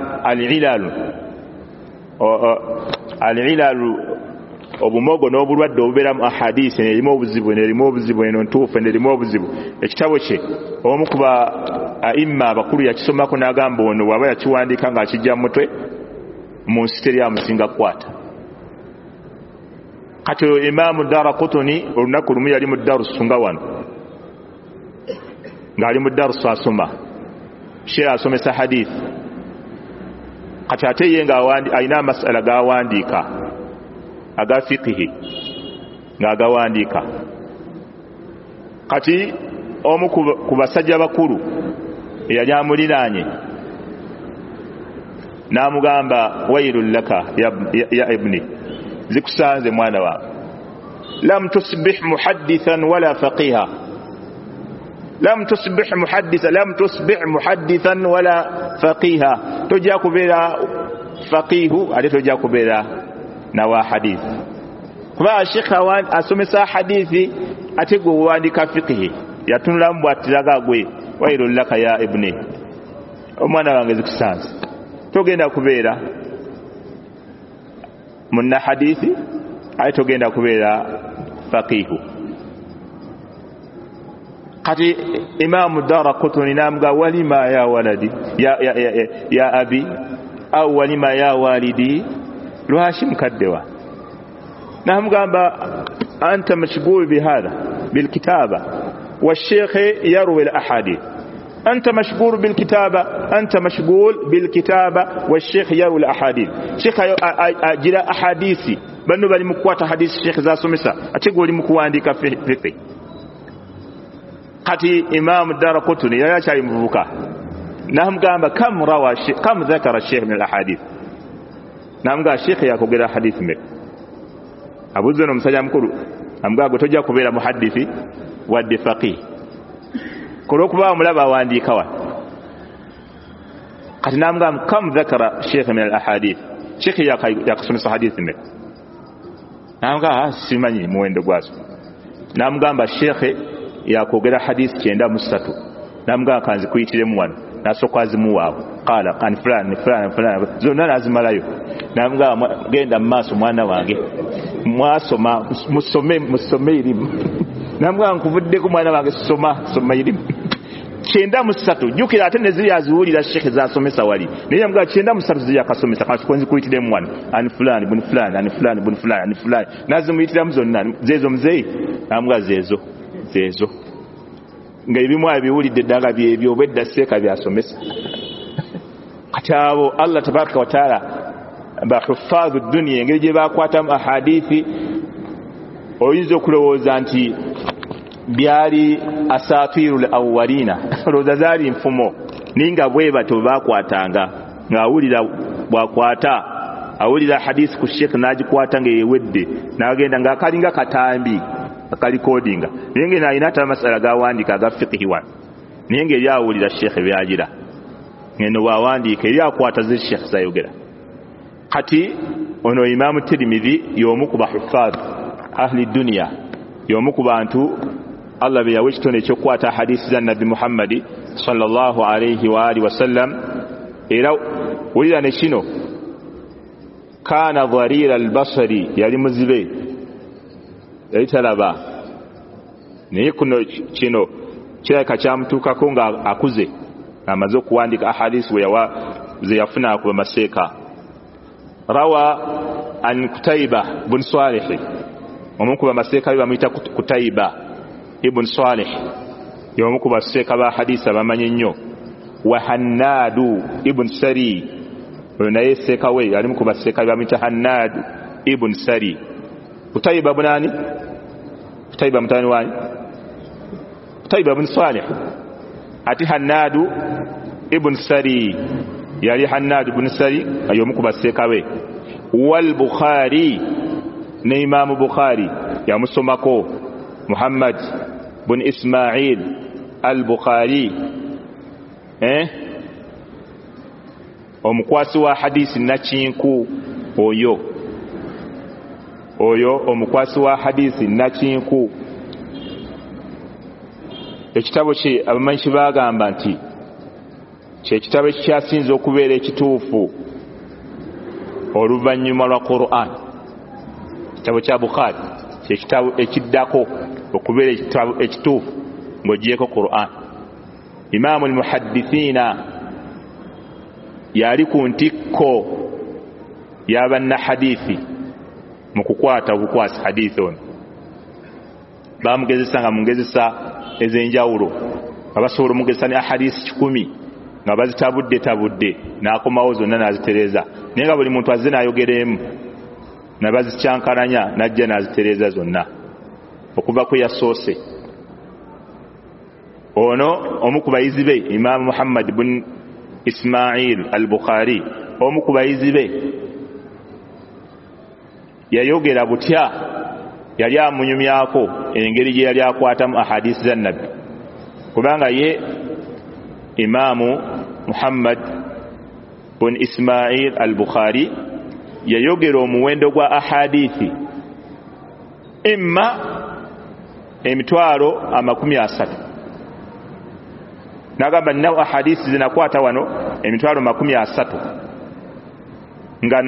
al-ilalu obumogo n'obulwadde obubeera mu ahadisi n'erimu obuzibu eno ntuufu n'erimu obuzibu ekitabo kye omu ku ba aimma abakulu yakisomako n'agamba ono bw'aba yakiwandiika ng'akijja mu mutwe mu nsi teri amusinga kukwata. Kati imaamu Daraqutni olunaku lumu yali mu darusu nga wano ng'ali mu darusu asoma sheekh asomesa hadith kati ate ye ng'alina amasala g'awandiika aga fiqhi ng'agawandiika. Kati omu ku basajja bakulu eyali amuliraanye n'amugamba wailul laka ya ibni zikusanze mwana wange lam tusbih muhaddithan wala faqiha lam tusbih muhaddithan wala faqiha tojja kubeera faqihu ate tojja kubeera nawa hadith kuba sheikh asomesa hadithi ate gwe wandika fiqhi yatunulamu bw'atiraga gwe wailul laka ya ibni omwana wange zikusanze togenda kubeera munna hadithi ate togenda kubeera faqihu. Kati imaamu Daraqutni namuga walima ya waladi ya abi au walima ya walidi lwaki mukaddewa namugamba anta mashghul bihadha bilkitaba والشيخ يروي الأحاديث أنت مشغول بالكتابة والشيخ يروي الأحاديث شيخ أجل أحاديثي بأنه بني مكوات حديث الشيخ ذا سمسا أتقول مكواندك في قتي إمام الدارقطني يا شاي مبوكا نهم قام كم ذكر الشيخ من الأحاديث نهم قال الشيخ يأكو قرأ حديث مك أبو ذنو مسجام كله نهم قال قتوجا كبير محدثي wadde faqih kulokuba mulaba wandika wa kati namugamba kam dhakara sheikh min al-ahadith sheikh yakusomesa hadithi me namugamba simanyi muwendo gwazo namugamba sheikh yakogera hadithi 93 namugamba kanzi kuyitiremu wano nasokwazimu waabo qala kan fulani zonna nazimalayo namugamba genda maaso mwana wange mwasoma musome irimu namugamba nkuvudde ku mwana wange soma irimu 93 jukira ate neziri aziwulira sheikh zasomesa wali naye namugamba 93 ziri akasomesa kansi kwenzi kuyitiremu wano ani fulani bun fulani nazimuyitiramu zonna zezo muzeyi namugamba zezo nga ebimu abiwulidde ddanga byebyo obwedda seeka byasomesa kati abo Allah tabaraka wa taala bahuffadhu dunya engeri gye bakwatamu ahadithi oyinza okulowooza nti byali asatirul awwalina looza zaali nfumo ninga bwe bato bakwatanga ng'awulira bwakwata awulira hadisi ku sheikh n'agikwata ng'ewedde n'agenda ng'akalinga katambi akalikodinga naye ng'eno alina ate amasala g'awandiika aga fiqhi wano naye ng'eri awulira sheikh byagira ng'eno bw'awandiika eri akwata ze sheikh zayogera. Kati ono imaamu Tirmidhi y'omu ku bahuffaz ahli dunya y'omu ku bantu Allah be yawa ekitone ekyokukwata hadisi za Nabi Muhammad sallallahu alayhi wa alihi wasallam era wulira ne kino kana dharira al-basari yali muzibe yali talaba naye kuno kino kirabika kyamutuukako nga akuze amaze okuwandika ahadisi ze yafuna ku maseeka. Rawa an Kutaiba bin Salih omu ku bamaseeka bamuyita Kutaiba ibn Salih y'omu ku baseeka ba hadisi abamanyi nnyo. Wa Hannadu ibn Sari oyo naye seeka we ali mu ku baseeka bamuyita Hannadu ibn Sari. Kutaiba bunani? Kutaiba mutani wani? Kutaiba bin Salih ati Hannadu ibn Sari yali Hannadu ibn Sari y'omu ku baseeka we. Wal Bukhari ne Imam Bukhari yamusomako Muhammad bin Ismail al-Bukhari omukwasi wa hadisi nakinku oyo omukwasi wa hadisi nakinku ekitabo kye abamanyi bagamba nti kyekitabo ekyasinze okubeera ekituufu oluvannyuma lwa Qur'an. Ekitabo kya Bukhari kyekitabo ekiddako okubeera ekitabo ekituufu ng'ogyeko Qur'an. Imaamu al-muhaddithiina yali ku ntikko y'abanna hadithi mu kukwata obukwasi hadithi ono. Bamugezesa nga mungezesa ez'enjawulo nga basobola omugezesa ne ahadisi 10 nga bazitabudde n'akomawo zonna n'azitereeza, naye nga buli muntu azze n'ayogeremu na bazikyankalanya n'ajja n'azitereeza zonna okuva ku yasoose. Ono omu ku bayizi be Imam Muhammad bin Ismail al-Bukhari, omu ku bayizi be yayogera butya, yali amunyumyako engeri gye yali akwatamu ahadisi za Nabbi, kubanga ye Imamu Muhammad bin Ismail al-Bukhari yayogera omuwendo gwa ahadithi imma 30,000 nagamba ninawo ahadisi zinakwata wano 30,000 nga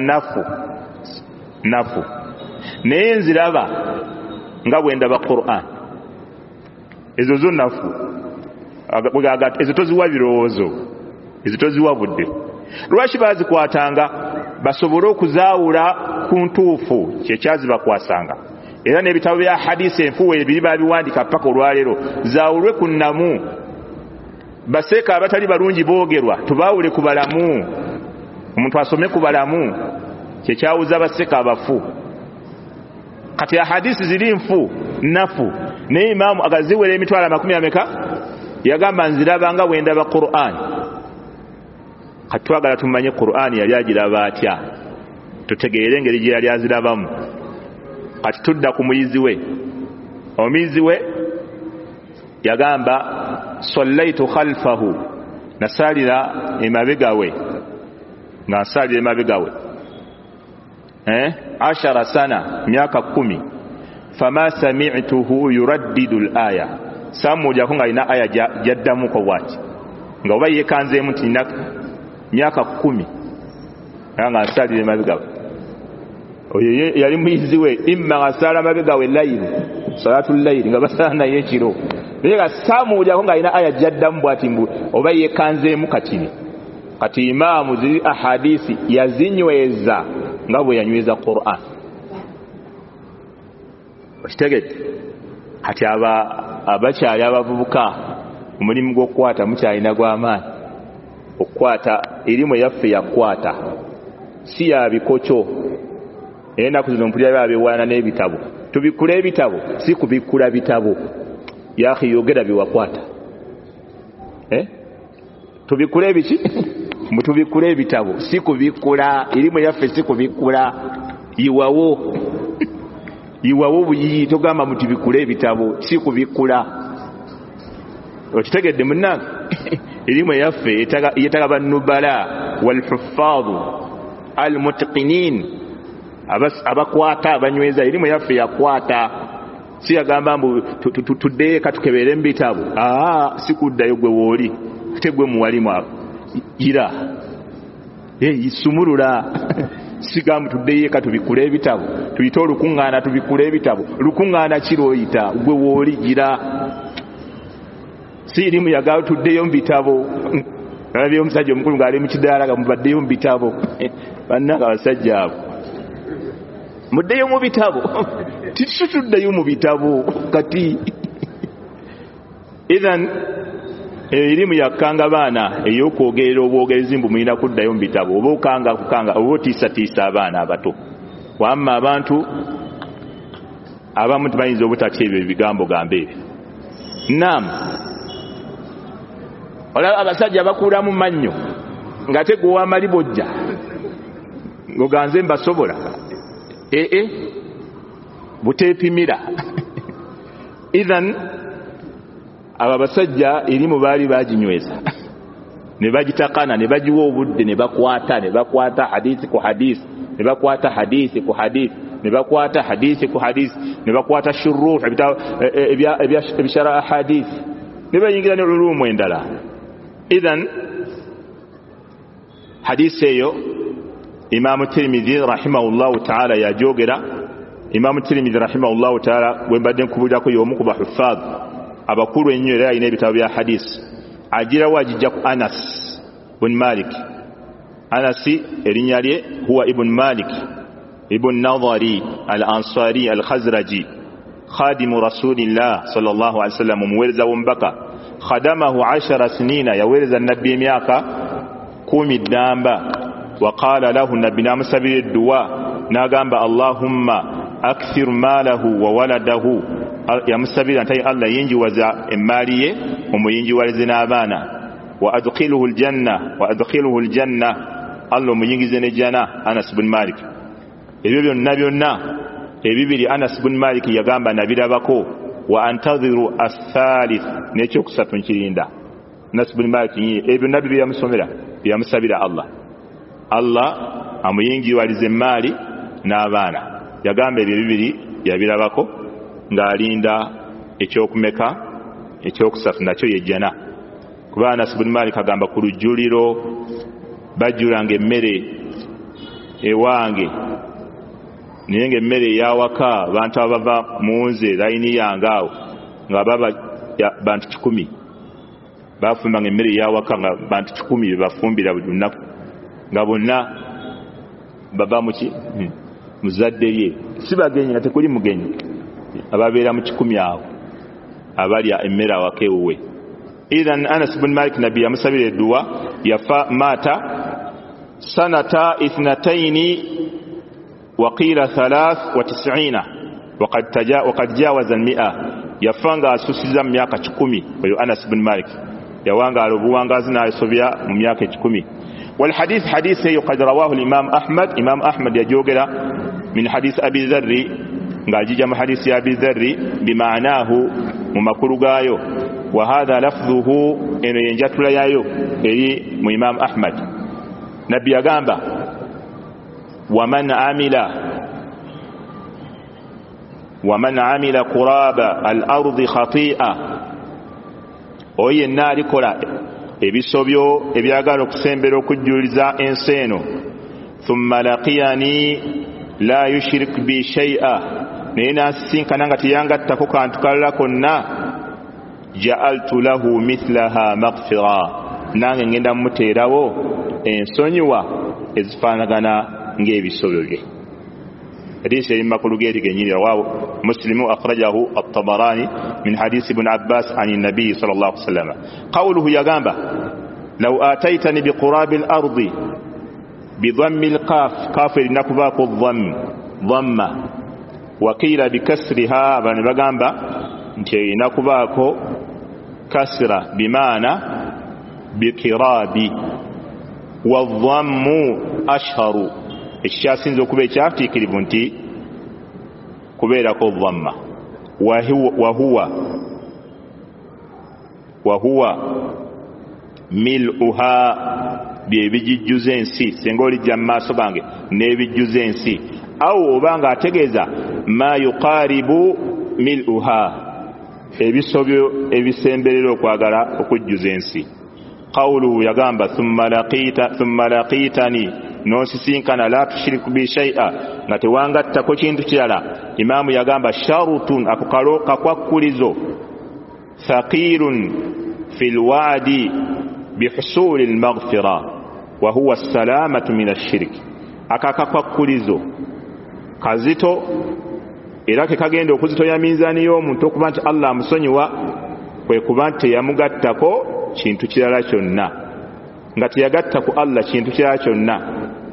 nafu naye nziraba nga bwe ndaba Qur'an. Ezo zo nafu, ezo toziwa birowoozo, ezo toziwa budde. Lwaki bazikwatanga? Basobole okuzaawula ku ntuufu kyekyazibakwasanga. Era n'ebitabo bya hadisi enfuwe ebiri babiwandika paka olwaleero zaawulwe ku nnamu. Baseeka abatali balungi boogerwa tubaawule ku balamu, omuntu asome ku balamu, kyekyawuza baseeka abafu. Kati ahadisi ziri nafu naye Imaamu agaziwera 20,000 yagamba nzirabanga bwendaba Qur'an. Kati twagala tumanye Qur'an yali agiraba atya, tutegeere engeri gye yali azirabamu. Kati tudda ku muyizi we. Omuyizi we yagamba sallaitu khalfahu, nasalira emabegawe nga nsalira emabegawe 10 sana, myaka 10. Fama sami'tuhu yuraddidu al-aya, samujako nga ina aya jaddamu ko bwati nga oba yekanzeemu nti nina myaka 10 nga nsalira emabegawe. Oyo yali muyizi we, imma ngasala emabegawe layini, salatul layini nga basala naye ekiro, naye nga samujako nga ina aya jaddamu bwati mbu oba yekanzeemu katini. Kati Imaamu ziri ahadisi yazinyweza nga bwe yanyweza Qur'an. Okitegedde? Kati abakyali abavubuka omulimu gw'okukwata mukyalina gw'amaanyi. Okukwata erimu yaffe yakwata si ya bikokyo. Ennaku zino mpulira babewaana n'ebitabo. Tubikula ebitabo si kubikula bitabo. Yakhi yogera biwakwata. Tubikula ebiki? Mutubikula ebitabo si kubikula, erimu yaffe si kubikula. Iwawo buyiyi togamba mutubikula ebitabo si kubikula. Okitegedde munnange? Erimu yaffe yetaga bannubala wal huffadhu al mutqinin, abakwata abanyweza. Erimu yaffe yakwata, si yagamba mbu tuddeyo katukebere mu bitabo. Si kuddayo gwe wooli, tegwe muwalimu abo ira isumulula. Sigamu tuddeyo katubikule ebitabo, tuyite olukuŋŋaana tubikule ebitabo. Lukuŋŋaana kiroyita gwe wooli gira. Si erimu yagala tuddeyo mu bitabo. Nalabye omusajja omukulu ng'ali mu kidaala nga mubaddeyo mu bitabo. Bannanga abasajja abo muddeyo mu bitabo, tutuddeyo mu bitabo kati. Idhan erimu yakanga baana ey'okwogerera obwogezi mbu mulina kuddayo mu bitabo, oba okanga oba otiisatiisa abaana abato. Wamma abantu abamu tebayinza obutatya ebyo ebigambo gamba ebyo. Olaba abasajja bakuula mu mannyo nga tegwa amali bojja ng'oganze mbasobola. buteepimira. Idhan aba basajja erimu baali baginyweza ne bagitakana ne bagiwa obudde ne bakwata hadithi ku hadithi ne bakwata hadithi ku hadithi ne bakwata hadithi ku hadithi ne bakwata shuruh ebishara ahadith ne bayingira ne ulumu endala. Idhan hadithi eyo Imam Tirmidhi rahimahullahu ta'ala yajogera. Imam Tirmidhi rahimahullahu ta'ala wembadde nkubulirako y'omu ku bahuffaz abakulu ennyo era alina ebitabo bya hadisi. Agirawo agijja ku Anas ibn Malik. Anasi erinnya lye huwa ibn Malik ibn Nadhari al-Ansari al-Khazraji khadimu rasulillah sallallahu alaihi wasallam, muweereza w'omubaka. Khadamahu 10 sinina, yaweereza nabbi emyaka 10 ddamba. Waqala lahu, nabbi namusabira edduwa n'agamba Allahumma akthir malahu wa waladahu, yamusabira nti Allah yinjiwaza emmaali ye omuyinjiwalize n'abaana. Wa adkhiluhu aljanna, Allah omuyingize ne jana. Anas ibn Malik. Ebyo byonna ebibiri Anas ibn Malik yagamba nabirabako. Wa antadhiru as-thalith, n'ekyokusatu nkirinda. Anas ibn Malik ebyo nabbi byamusomera byamusabira Allah amuyinjiwalize emmaali n'abaana. Yagamba ebyo bibiri yabirabako ng'alinda ekyokumeka ekyokusatu nakyo yejjana. Kuba Anas ibn Malik agamba ku lujjuliro bajjulanga emmere ewange naye ng'emmere eyawaka bantu abava mu nze layini yange awo nga baba bantu 100 bafumbanga emmere eyawaka nga bantu 100 bebafumbira buli lunaku nga bonna baba muki muzadde ye si bagenyi nga tekuli mugenyi ababeera mu 100 awo abalya emmere awaka ewuwe. Idhan Anas ibn Malik nabbi yamusabira edduwa. Yafa mata sanata 2 وقيل 93 وقد جاوز 100. yafanga asusiza mu myaka 10 oyo Anas ibn Malik yawanga alobuwangazi n'asobya mu myaka 10. والحديث حديث قد رواه الإمام أحمد. إمام أحمد يجوغل من حديث أبي ذر قال من حديث أبي ذر بمعناه ممكرغايو وهذا لفظه إن ينجت ليايو إلي إمام أحمد. نبي أغامبا ومن عمل قراب الأرض خطيئة oyi ennaali kola ebisobyo ebyagala okusembera okujjuliza ensi eno. Thumma laqiyani la yushrik bi shay'a, naye nansisinkana nga teyangattako kantu kalala konna. Ja'altu lahu mithlaha maghfira, nange ngenda muteerawo ensonyiwa ezifaanagana ng'ebisobyo bye. حديث المقول غير جنير رواه مسلم أخرجه الطبراني من حديث ابن عباس عن النبي صلى الله عليه وسلم. قوله يا جامبا لو آتيتني بقراب الأرض بضم القاف كافر نكباك الضم ضمة وقيل بكسرها بن جامبا نكباك كسرة بمعنى بقراب والضم أشهر ekyasinze okuba ekyatikirivu nti kubeerako dhamma wahuwa mil'uha byebijijjuza ensi. Singa olijja mu maaso gange n'ebijjuza ensi awo obanga ategeeza ma yuqaribu mil'uha ebisobyo ebisemberera okwagala okujjuza ensi. Qawluhu yagamba thumma laqitani nonsisinkana la tushiriku bi shay'a nga tewangattako kintu kirala. Imaamu yagamba sharutun akukalo kakwakulizo thaqilun fil wa'di bihusuli al-maghfira wa huwa as-salamatu min ash-shirk. Akakakwakulizo kazito era ke kagenda okuzitoya minzaani y'omuntu okuba nti Allah amusonyiwa kwe kuba nti yamugattako kintu kirala kyonna nga teyagatta ku Allah kintu kirala kyonna.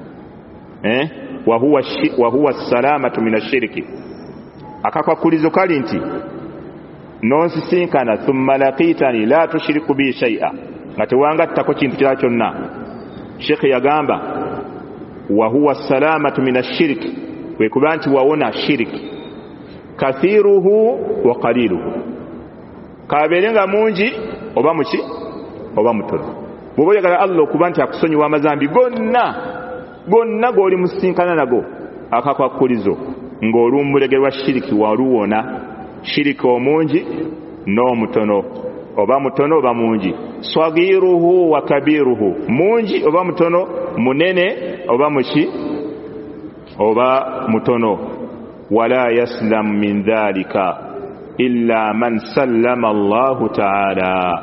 wa huwa as-salamatu min ash-shirki. Akakwakulizo kali nti nonsisinkana thumma laqitani la tushiriku bi shay'a nga tewangattako kintu kirala kyonna. Sheikh yagamba wa huwa as-salamatu min ash-shirki kwe kuba nti wawona shiriki kathiruhu wa qaliluhu kaberenga mungi oba muki oba mutono bw'oba oyagala Allah okuba nti akusonyiwa amazambi gonna g'oli musinkana nago akakwakulizo ng'olumbulegerwa shiriki waluwona shiriki omungi n'omutono oba mutono oba mungi swagiruhu wa kabiruhu mungi oba mutono munene oba muki oba mutono wala yaslam min dhalika illa man sallama Allahu ta'ala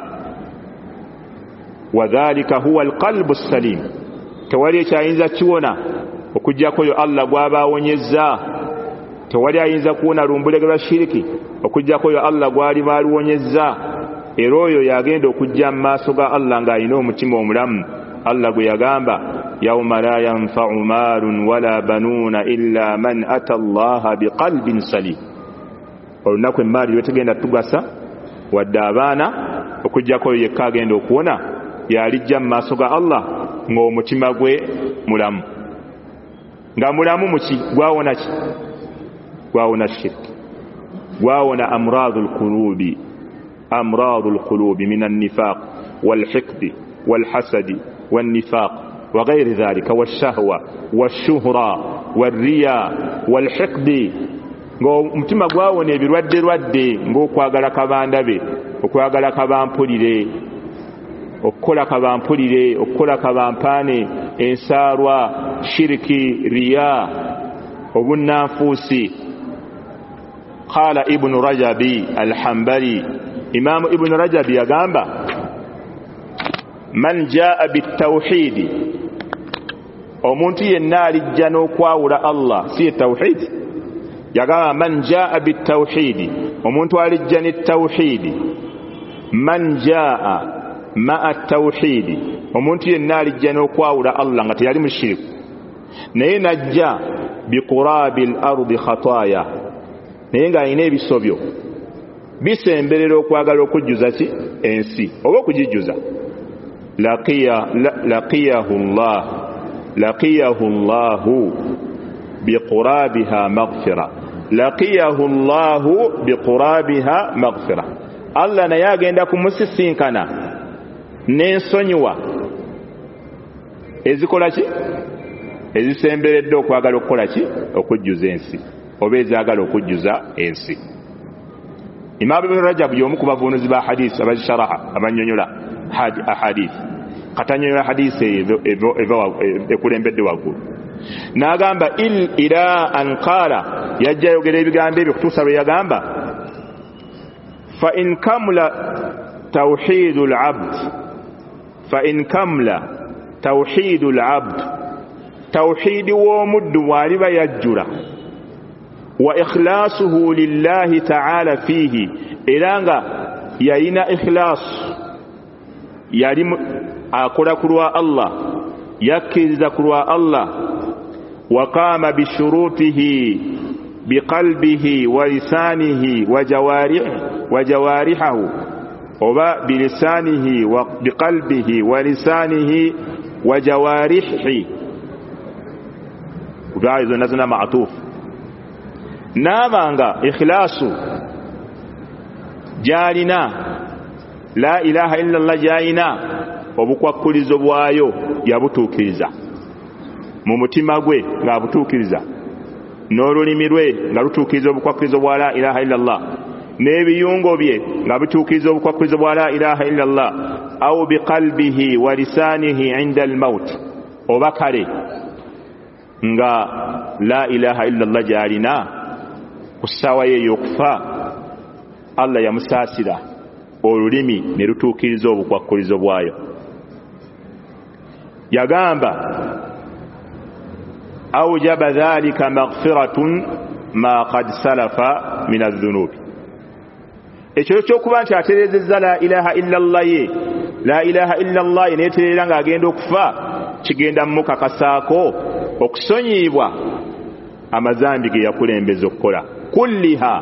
wa dhalika huwa alqalbu as-salim tewali ekyayinza kiwona okujjako yo Allah gw'abaawonyezza tewali ayinza kuwona lumbulegerwa shiriki okujjako yo Allah gw'ali baaluwonyezza era oyo yagenda okujja mu maaso ga Allah ng'alina omutima omulamu Allah gwe yagamba yawma la yanfa'u maalun wala banuuna illa man ata Allaha biqalbin salim olunaku emaali lwetegenda tugasa wadde abaana okujjako oyo yekka agenda okuwona yalijja mu maaso ga Allah ng'omutima gwe mulamu nga mulamu muki gwawona ki gwawona shirki gwawona أمراض القلوب من النفاق والحقد والحسد والنفاق وغير ذلك والشهوة والشهرة والرياء والحقد mutima gwawona ebirwadde ng'okwagala kabandabe okwagala kabampulire okukola kabampulire okukola kabampaane ensaalwa shiriki riya obunanfuusi قال ابن رجب الحنبلي إمام ابن رجب يقام من جاء بالتوحيد ومنتي النار الجنو قاول الله سي التوحيد يقام من جاء بالتوحيد ومنتي الجن التوحيد من جاء مع التوحيد ومنتي النار الجنو قاول الله نتيالي من الشرك نينجا بقراب الأرض خطايا naye ng'alina ebisobyo bisemberera okwagala okujjuza ki ensi oba okugijjuza laqiyahu llahu biqurabiha maghfira Allah naye agenda kumusisinkana n'ensonyiwa ezikola ki ezisemberedde okwagala okukola ki okujjuza ensi oba ezagala okujjuza ensi Imam Ibn Rajab y'omu ku bavunuzi ba hadisi abazisharaha abanyonyola ahadisi katanyonyola hadisi ekulembedde waggulu n'agamba ila an qala yajja yogera ebigambo ebyo kutuusa lwe yagamba fa in kamula tawhidul abd tawhidi w'omuddu bw'aliba yajjula wa ikhlasuhu lillahi ta'ala fihi elanga yalina ikhlas yali akola kulwa Allah yakkiriza kulwa Allah wa qama bishurutihi biqalbihi wa lisanihi wa jawarihi oba bilisanihi wa biqalbihi wa lisanihi wa jawarihi ugaizo nazana ma'tuf nabanga ikhlasu jalina la ilaha illa Allah jalina obukwakulizo bwayo yabutukiriza mu mutima gwe ng'abutukiriza n'olulimi lwe nga lutukiriza obukwakulizo bwa la ilaha illa Allah n'ebiyungo bye nga bitukiriza obukwakulizo bwa la ilaha illa Allah au biqalbihi wa lisanihi inda al-maut oba kale nga la ilaha illa Allah jalina kusawa ye yokufa Allah yamusaasira olulimi ne lutuukiriza obukwakulizo bwayo yagamba awjaba dhalika maghfiratun ma qad salafa min adh-dhunub ekyo kyokuba nti aterezezza la ilaha illa Allah ye la ilaha illa Allah ye neterera nga agenda okufa kigenda mukakasaako okusonyibwa amazambi ge yakulembeza okukola kulliha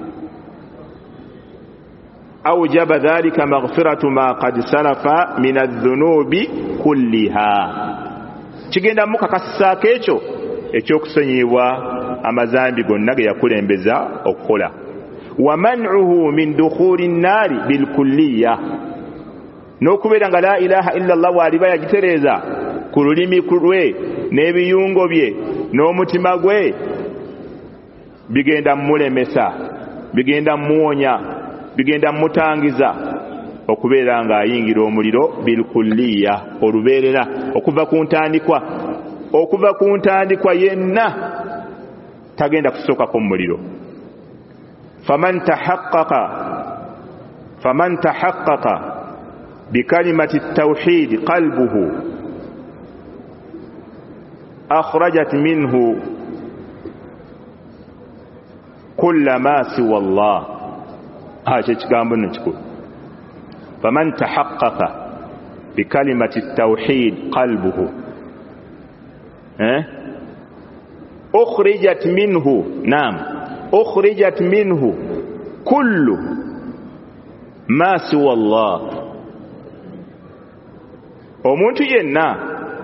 awjaba dhalika maghfiratu ma qad salafa min adh-dhunubi kulliha kigenda mukakasaako ekyo ekyokusonyibwa amazambi gonna ge yakulembeza okukola. Wa man'uhu min dukhuli an-nari bil kulliyya, n'okubeera nga la ilaha illa Allah waliba yagitereza ku lulimi lwe n'ebiyungo bye n'omutima gwe, bigenda mulemesa, bigenda muwonya, bigenda mutangiza okubeera nga ayingira omuliro bil kulliyya, olubeerera okuva ku ntandikwa yenna tagenda kusookako mu muliro. faman tahaqqaqa بكلمة التوحيد قلبه أخرجت منه كل ما سوى الله. فمن تحقق بكلمة التوحيد قلبه أخرجت منه، نعم أخرجت منه كل ما سوى الله. omuntu yenna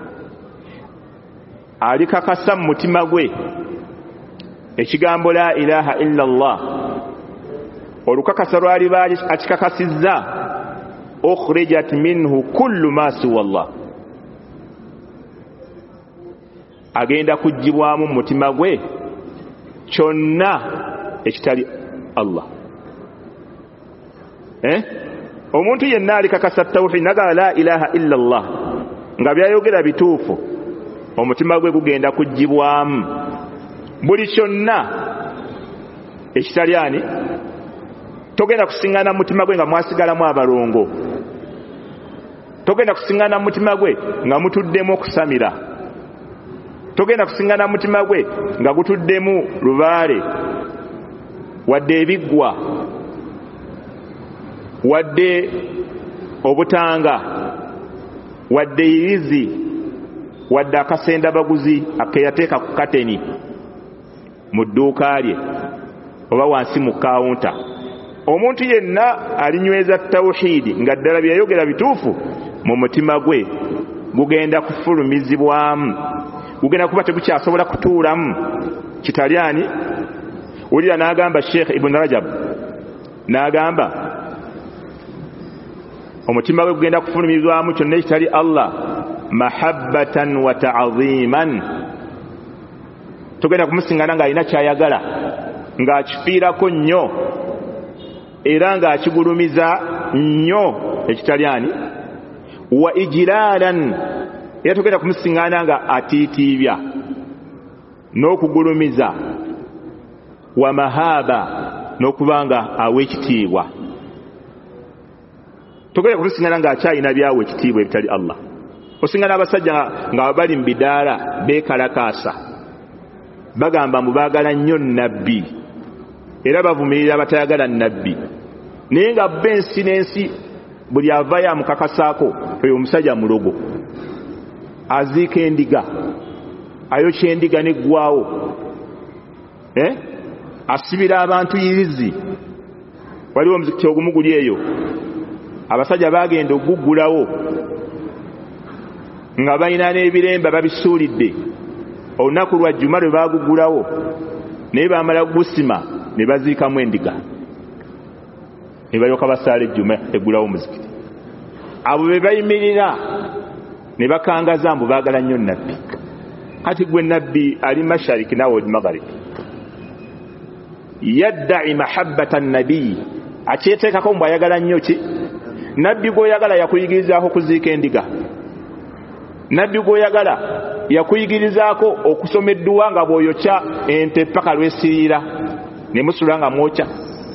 alikakasa mu mutima gwe ekigambo la ilaha illa Allah, olukakasa lwali baali akikakasizza, ukhrijat minhu kullu ma siwa Allah, agenda kugibwamu mu mutima gwe kyonna ekitali Allah. Omuntu yenna alikakasa tawhid nagala la ilaha illa Allah nga byayogera bituufu, omutima gwe gugenda kugibwamu buli kyonna ekitali ani. Togenda kusingana mu mutima gwe nga mwasigalamu abalongo, togenda kusingana mu mutima gwe nga mutuddemu okusamira, togenda kusingana mu mutima gwe nga gutuddemu lubaale wadde ebiggwa wadde obutanga wadde irizi wadde akasenda baguzi akeyateeka ku kateni mu dduuka lye oba wansi mu kawunta. Omuntu yenna alinyweza tawhidi nga ddala byayogera bituufu, mu mutima gwe gugenda kufulumizibwamu, gugenda kuba tegukyasobola kutuulamu kitali ani. Wulira n'agamba Sheikh Ibn Rajab, n'agamba omutima gwe gugenda kufulumizibwamu kyonna ekitali Allah mahabbatan wa ta'ziman. Togenda kumusingana ng'alina kyayagala, ng'akifiirako nnyo era ng'akigulumiza nnyo ekitali ani. Wa ijlalan, era togenda kumusingana nga atiitiibya n'okugulumiza. Wa mahaba, n'okubanga awa ekitiibwa. Togenda kumusingana ng'akyalina byawe ekitiibwa ebitali Allah. Osingana abasajja nga bali mu bidaala beekalakaasa, bagamba mbu baagala nnyo nabbi era bavumirira abatayagala nabbi, naye nga bo ensi n'ensi buli avayo amukakasaako oyo omusajja mulogo, aziika endiga, ayokya endiga neggwawo, asibira abantu irizi. Waliwo omuzikiti ogumu guli eyo, abasajja bagenda okuguggulawo nga balina n'ebiremba babisuulidde. Olunaku lwa Juma lwe baguggulawo, naye bamala gusima ne baziikamu endiga, ne balyoka basaala ejjuma eggulawo omuzikiti. Abo be bayimirira ne bakangaza mbu baagala nnyo nabbi. Kati gwe nabbi ali mashariki nawe oli magharib, yadda'i mahabbata nabiyyi, akyeteekako mbu ayagala nnyo ki nabbi. Gw'oyagala yakuyigirizaako kuziika endiga, nabbi gw'oyagala yakuyigirizaako okusoma edduwa nga bw'oyokya ente paka lwesiriira ne musula nga mwokya.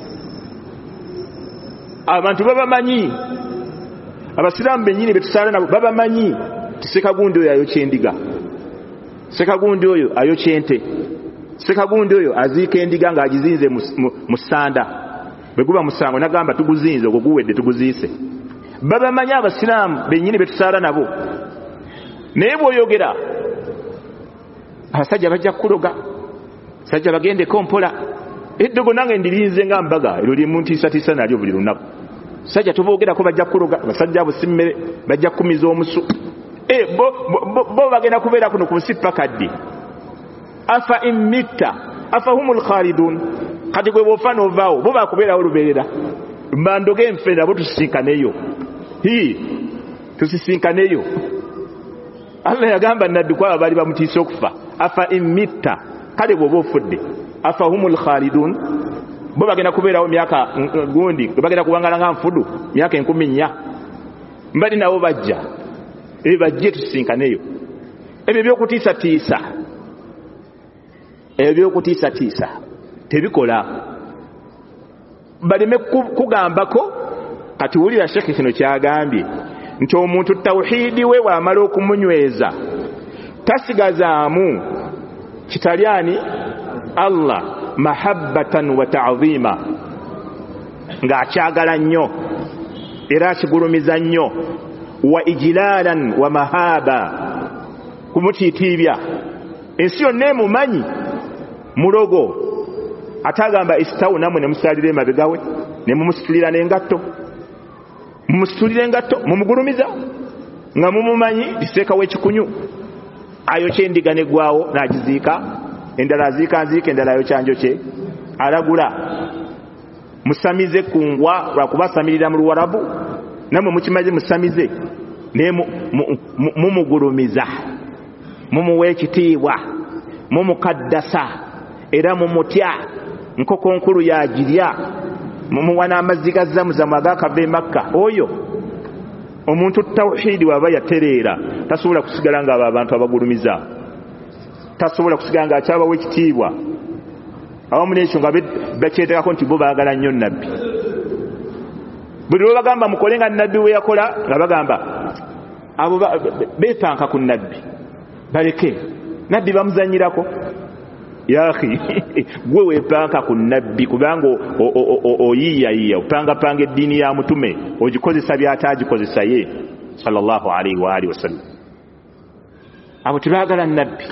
Abantu babamanyi, abasiraamu bennyini betusaala nabo babamanyi ti sekagundi oyo ayokya endiga, sekagundi oyo ayokya ente, sekagundi oyo aziika endiga ng'agizinze mu ssanda. Bwe guba musango nagamba tuguzinze, ogwo guwedde tuguziise. Babamanyi abasiraamu bennyini betusaala nabo. Naye bw'oyogera abasajja bajja kukuloga, sajja bagendeko mpola. Eddogo nange ndirinze nga mbaga eryo limu ntiisatiisa nalyo buli lunaku. Sajja tuboogerako bajja kukuloga, abasajja abo si mmere, bajja kukumiza omusu. Bo bagenda kubeera kuno ku nsi paka ddi. Afa immitta afahumul khalidun kati gwe bofano vao bo bakubera oluberera mbandoge enfenda bo tusisinkaneyo tusisinkaneyo Allah yagamba nabbi kwa bali bamutiisa okufa afa imitta kale bwoba ofudde afahumul khalidun bo bagenda kubeerawo myaka gundi bagenda kuwangala nga nfudu myaka 14 mbali nabo bajja bajje tusisinkaneyo ebyo byokutiisa tebikola baleme kugambako kati wulira shekhi kino kyagambye nti omuntu tawhidi we wamala okumunyweza tasigazaamu kitalyani Allah mahabbatan wa ta'zima nga akyagala nnyo era akigulumiza nnyo wa ijlalan wa mahaba kumutiitibya ensi yonna emumanyi mulogo atagamba istawu namwe ne musalira emabegawe ne mumusitulira n'engatto mumugulumiza nga mumumanyi liseeka w'ekikunyu ayokya endiga negwawo n'agiziika endala aziika endala ayokyanjo kye alagula musamize kungwa lwakuba asamirira mu Luwarabu namwe mukimaze musamize ne mumugulumiza mumuwa ekitiibwa mumukaddasa era mumutya nkoko nkulu yagirya mumuwa n'amazzi ga Zamzam agakava e Makka oyo omuntu tawhidi waba yatereera tasobola kusigala nga abantu abagulumiza tasobola kusigala nga akyabawo ekitiibwa awamu n'ekyo nga bakyetekako nti bo baagala nnyo nabbi buli lwe bagamba mukole nga nabbi we yakola nga bagamba abo beepanka ku nabbi baleke nabbi bamuzanyirako yaakhi gwe weepanka ku nabbi kubanga oyiiyayiiya opangapanga eddiini ya mutume ogikozesa byataagikozesa ye sallallahu alaihi wa alihi wasallam abo tebaagala nabbi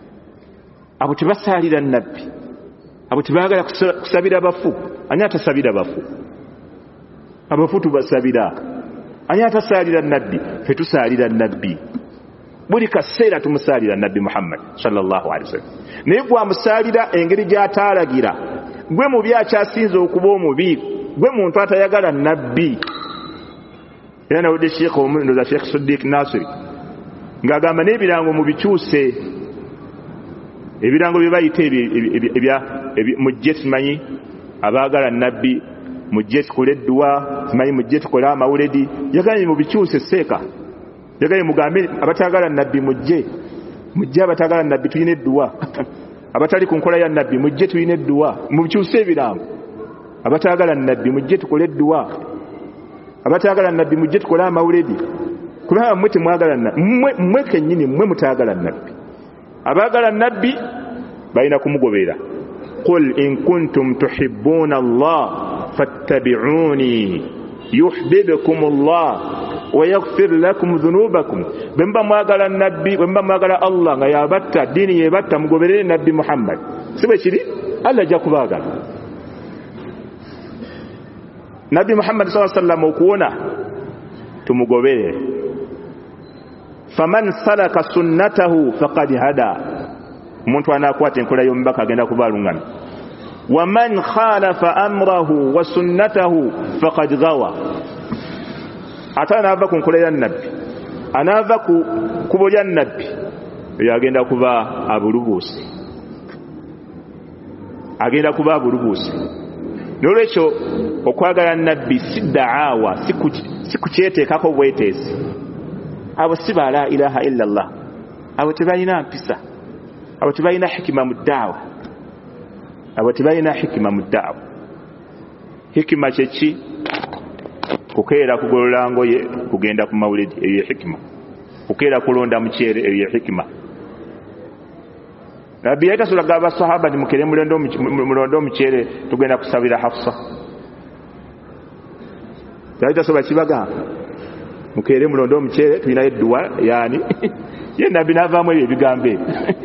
abo tebasaalira nabbi abo tebaagala kusabira bafu ani atasabira bafu abafu tubasabira ani atasaalira nabbi fe tusaalira nabbi buli kaseera tumusaalira nabbi Muhammad sallallahu alaihi wasallam naye gwe amusaalira engeri gy'ataalagira gwe mubi akyasinza okuba omubi gwe muntu atayagala nabbi era nawudde sheekh omundoza Sheikh Siddiq Nasiri ng'agamba n'ebirango mubikyuse ebirango bye bayita mujje tumanyi abaagala nabbi mujje tukole edduwa tumanyi mujje tukole amawuledi yagambye mubikyuse seeka yagambye mugambe abatagala nabbi mujje abatagala nabbi tulina edduwa abatali ku nkola ya nabbi mujje tulina edduwa mubikyuse ebirango abatagala nabbi mujje tukole edduwa abatagala nabbi mujje tukole amawuledi kubanga mmwe temwagala nabbi mmwe kennyini mmwe mutagala nabbi abagala nabbi balina kumugobera qul in kuntum tuhibbuna Allah fattabi'uni yuhibbukum Allah wa yaghfir lakum dhunubakum bemba mwagala nabbi bemba mwagala Allah nga yabatta dini yebatta mugoberere nabbi Muhammad sibe kiri Allah ajja kubagala nabbi Muhammad sallallahu alaihi wasallam okuona tumugobere faman salaka sunnatahu faqad hada omuntu anakwata enkola y'omubaka agenda kubalungana waman khalafa amrahu wa sunnatahu faqad gawa atanaava ku nkola ya nabbi anaava ku kubo lya nabbi eyo agenda kuba abulubuusi n'olwekyo okwagala nabbi si da'awa si kukyeteekako bweteesi abo si ba la ilaha illa Allah abo tebalina mpisa abo tebalina hikima mu ddaawa hikima kyeki kukeera kugolola ngoye kugenda ku mawulidi eyo hikima kukeera kulonda mukyere eyo hikima nabbi yatasobola gaba sahaba nimukere mulondo omukyere tugenda kusabira Hafsa yatasobola kibagamba mukere mulondo omukyere tulina edduwa yani ye nabbi n'avaamu ebyo ebigambo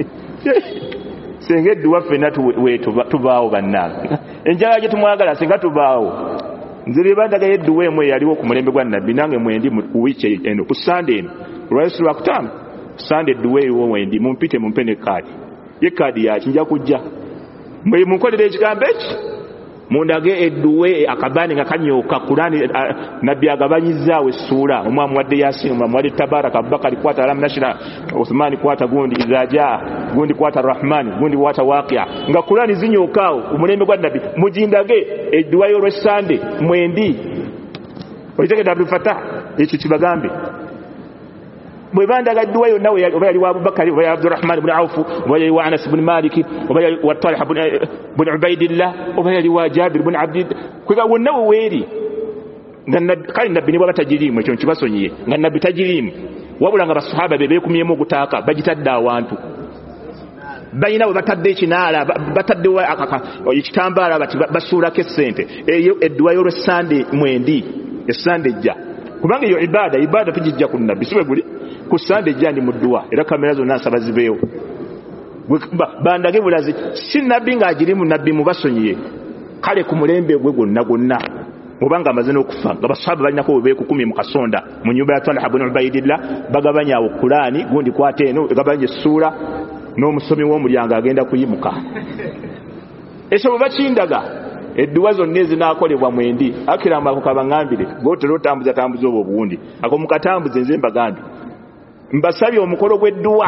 senga edduwa ffenna tubaawo bannange enjala gye tumwagala senga tubaawo nze byebandaga edduwa emu eyaliwo ku mulembe gwa nabbi nange mwendi mu wiiki eno ku sande eno olwaleero lwakutaano sande edduwa eriwo mwendi mumpite mumpe ne kaadi ye kaadi yaki nja kujja mwe mukolere ekigambo eki mundage edduwe akabani nga kanyoka Qur'ani nabbi agabanyizaawe essula omwamu wadde Yasin omwamu wadde Tabaraka Abubakar kwata alam nashra Uthman kwata gundi izaja gundi kwata Rahman gundi kwata Waqi'a nga Qur'ani zinyokaawo omulembe gwa nabbi mujindage edduwa y'olwessande mwendi oyiteke Abdul Fattah ekyo kibagambe bwe bandaga edduwa yonna oba yali wa Abubakar oba yali Abdurrahman ibn Auf oba yali wa Anas ibn Malik oba yali wa Talha ibn Ubaidillah oba yali wa Jabir ibn Abdillah kwega wonna weeri nga kale nabbi ne bwaba tajirimu ekyo nkibasonyiye nga nabbi tajirimu wabula nga basahaba be beekumyemu ogutaaka bagitadde awantu balina bwe batadde ekinaala bataddewo ekitambaala bati basuulako essente eyo edduwa y'olwessande mwendi essande ejja kubanga eyo ibada tugijja ku nabbi siwe guli ku ssande ejja ndi mu dduwa era kamera zonna nsaba zibeewo bandage bulazi si nabbi ng'agirimu nabbi mubasonyiye kale ku mulembe gwe gwonna mubanga amaze n'okufa nga basahaba balinako bwe beekukumye mu kasonda mu nnyumba ya Talha ibn Ubaidillah bagabanya awo Qur'ani gundi kwata eno egabanya essuula n'omusomi w'omulyango agenda kuyimuka ekyo bwe bakindaga edduwa zonna ezinaakolebwa mwendi akiramba ako kabaŋŋambire gotera otambuza obwo obuwundi ako mukatambuze nze mbagambi mbasabye omukolo gw'edduwa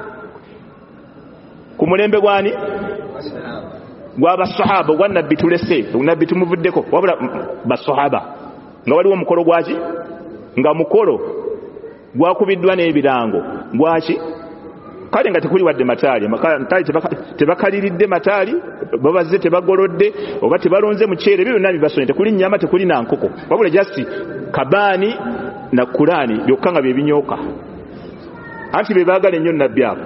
ku mulembe gwani gw'abasahaba ogwa nabbi tulese nabbi tumuvuddeko wabula basahaba nga waliwo omukolo gwaki nga mukolo gwakubiddwa n'ebirango gwaki kale nga tekuli wadde mataali tebakaliridde mataali babazze tebagolodde oba tebalonze muceere byo byonna bibasonye tekuli nnyama tekuli na nkoko wabula jasti kabaani na Qur'ani byokka nga bye binyooka anti be baagala ennyo nabbi abo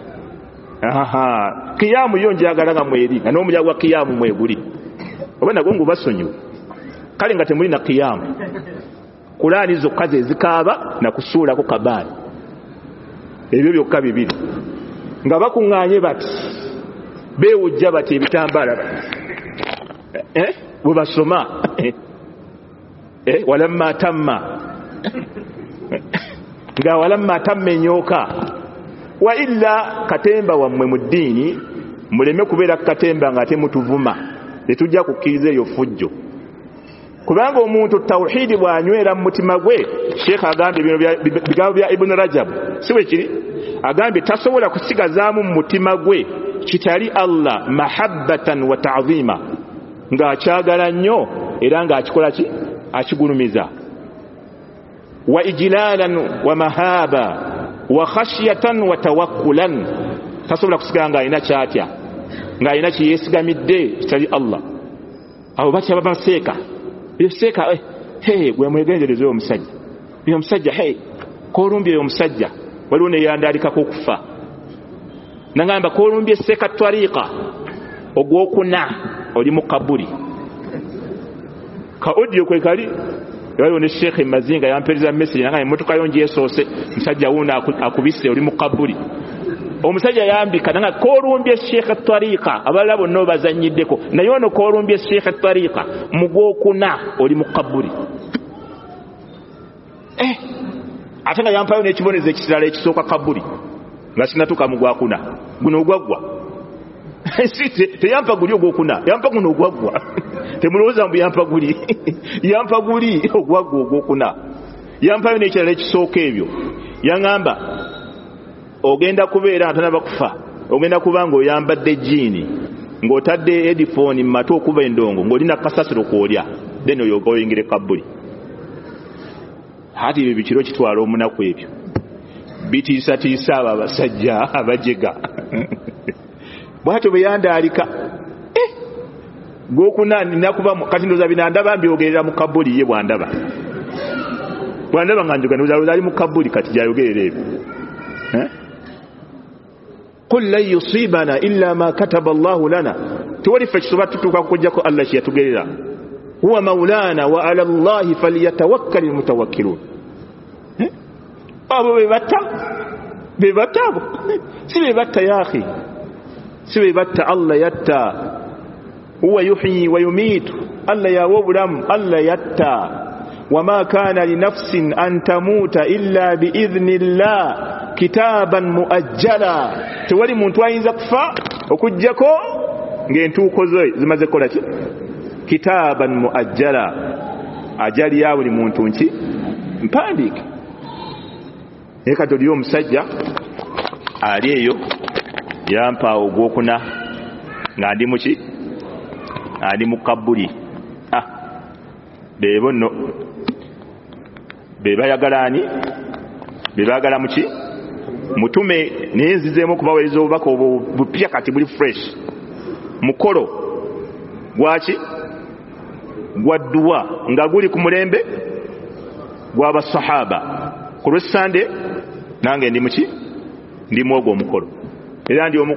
kiyamu yo njagala nga mweri nga n'omulya gwa kiyamu mweguli oba nagwo ngubasonyiwe kale nga temuli na kiyamu Qur'ani zokka ze zikaaba na kusuulako kabaani ebyo byokka bibiri nga bakuŋŋaanye bati beewujja bati ebitambaala bwe basoma walamma tamma nga walamma tamma enyooka wa illa katemba wammwe mu ddiini muleme kubeera katemba nga ate mutuvuma tetujja kukkiriza eyo fujjo kubanga omuntu tawhidi bw'anywera mu mutima gwe Sheikh agambye bino bigambo bya Ibn Rajab siwe kiri agambye tasobola kusigazaamu mu mutima gwe kitali Allah mahabbatan wa ta'zima ng'akyagala nnyo era ng'akikola ki akigulumiza wa ijlalan wa mahaba wa khashyatan wa tawakkulan tasobola kusigala ng'alina kyatya ng'alina kiyeesigamidde kitali Allah abo batya babaseeka yoseka gwe mwegendereze omusajja uyo musajja kolumbye uyo musajja waliwo ne yandalikako okufa nangamba kolumbye seka tariqa ogwokuna oli mu kabuli ka audio kwe kali waliwo ne Sheikh Mazinga yamperiza message nanga emotoka yonje esoose musajja wuna akubise oli mu kabuli omusajja yambika nanga kolumbye Sheikh tariqa abalala bonna bazanyiddeko naye ono kolumbye Sheikh tariqa mugwokuna oli mu kabuli ate nga yampayo n'ekiboneza ekirala ekisooka kabuli nga sinatuuka mu gwakuna guno ogwaggwa teyampa guli ogwokuna yampa guno ogwaggwa temulowooza mbu yampa guli yampa guli ogwaggwa ogwokuna yampayo n'ekirala ekisooka ebyo yaŋŋamba ogenda kubeera ntanaba kufa ogenda kuba ng'oyambadde jiini ng'otadde headphone mu matu okuba endongo ng'olina kasasiro kwolya then oyingire kabuli hati ebyo bikiro kitwala omunaku ebyo bitiisatiisa abo abasajja abajega bwatyo bwe yandaalika gwokuna ninakuba kati ndoza binandaba mbyogerera mu kabuli ye bwandaba nga njoga ndoza ali mu kabuli kati gyayogerera ebyo qul lan yusibana illa ma kataba Allahu lana tuwalifa kisoba tutuuka kujjako Allah kye yatugerera huwa maulana wa ala Allahi falyatawakkalul mutawakkilun abo bebatta abo si bebatta ya akhi si bebatta Allah yatta huwa yuhyi wa yumiitu Allah yawa obulamu Allah yatta wama kana li nafsin an tamuta illa biidhnillah kitaban muajjala tewali muntu ayinza kufa okujjako ng'entuuko zo zimaze kola ki kitaaban muajjala ajali ya buli muntu nki mpandiike eka toliyo omusajja ali eyo yampa ogwokuna nga ndi muki ali mu kabuli bebo nno bebayagala ani bebayagala muki mutume nenzizeemu okubaweereza obubaka obwo bupya kati buli fresh mukolo gwaki gwa dduwa nga guli ku mulembe gw'abasahaba ku lwessande nange ndi muki ndimu ogwo omukolo era ndi omu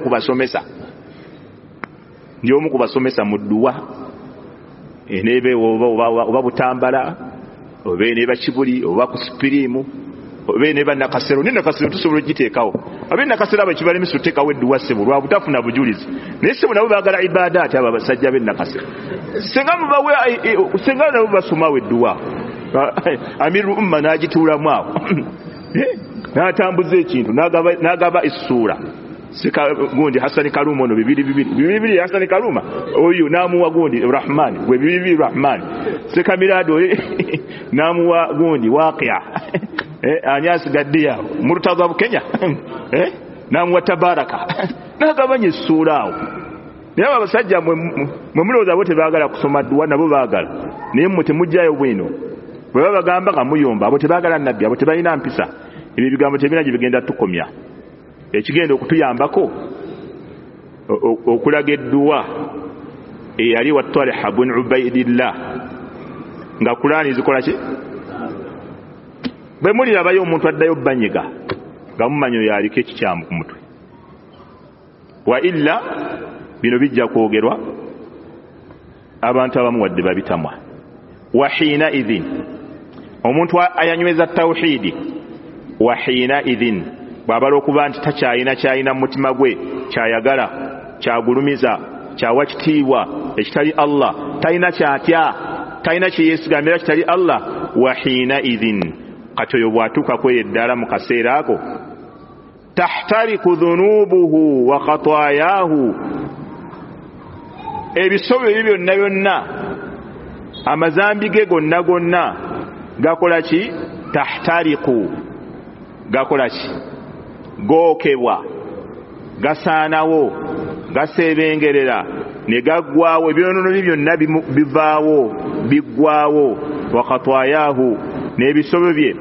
kubasomesa mu dduwa enebe oba butambala oba eneba kibuli oba ku sipiriimu oba eneba nakasero ne nakasero tusobola ogiteekawo abe nakasero abo kibalemiso tuteekawo edduwa ssebo lwa butafuna bujulizi naye ssebo nabo baagala ibadaati abo abasajja b'enakasero senga nabo basomawo edduwa amiru umma n'agituulamu awo n'atambuza ekintu n'agaba essuula gundi Hasani Kaluma ono bibiri Hasani Kaluma oyo namuwa gundi Rahman gwe bibiri Rahman sekamirado namuwa gundi Waqia anyasi gaddia Murtaza Kenya namuwa Tabaraka nagabanye essula awo naye abasajja mwe mulowooza bo tebaagala kusoma dduwa nabo baagala naye mmwe temujjayo bwino bwe babagamba nga muyomba abo tebaagala nabbi abo tebalina mpisa ebyo bigambo tebina gye bigenda tukomya ekigenda okutuyambako okulaga edduwa eyali wa Talha bun Ubaidillah nga Qur'ani zikola ki bwe mulirabayo omuntu addayo banyiga nga mumanyi oyo aliko ekikyamu ku mutwe wa illa bino bijja kwogerwa abantu abamu wadde babitamwa wa hina idhin omuntu ayanyweza tawhidi wa hina idhin bw'abala okuba nti takyayina mu mutima gwe kyayagala kyagulumiza kyawa kitiibwa ekitali Allah talina kyatya talina kyeyeesigamira kitali Allah wa hina idhin kati oyo bw'atuuka kweyo eddala mu kaseera ako tahtariku dhunubuhu wa khataayahu ebisobyo ebyo byonna amazambi ge gonna gakola ki tahtariku gakola ki gookebwa gasaanawo gaseebengerera ne gaggwawo ebyonoono byonna bivaawo biggwawo wa khataayahu n'ebisobyo bye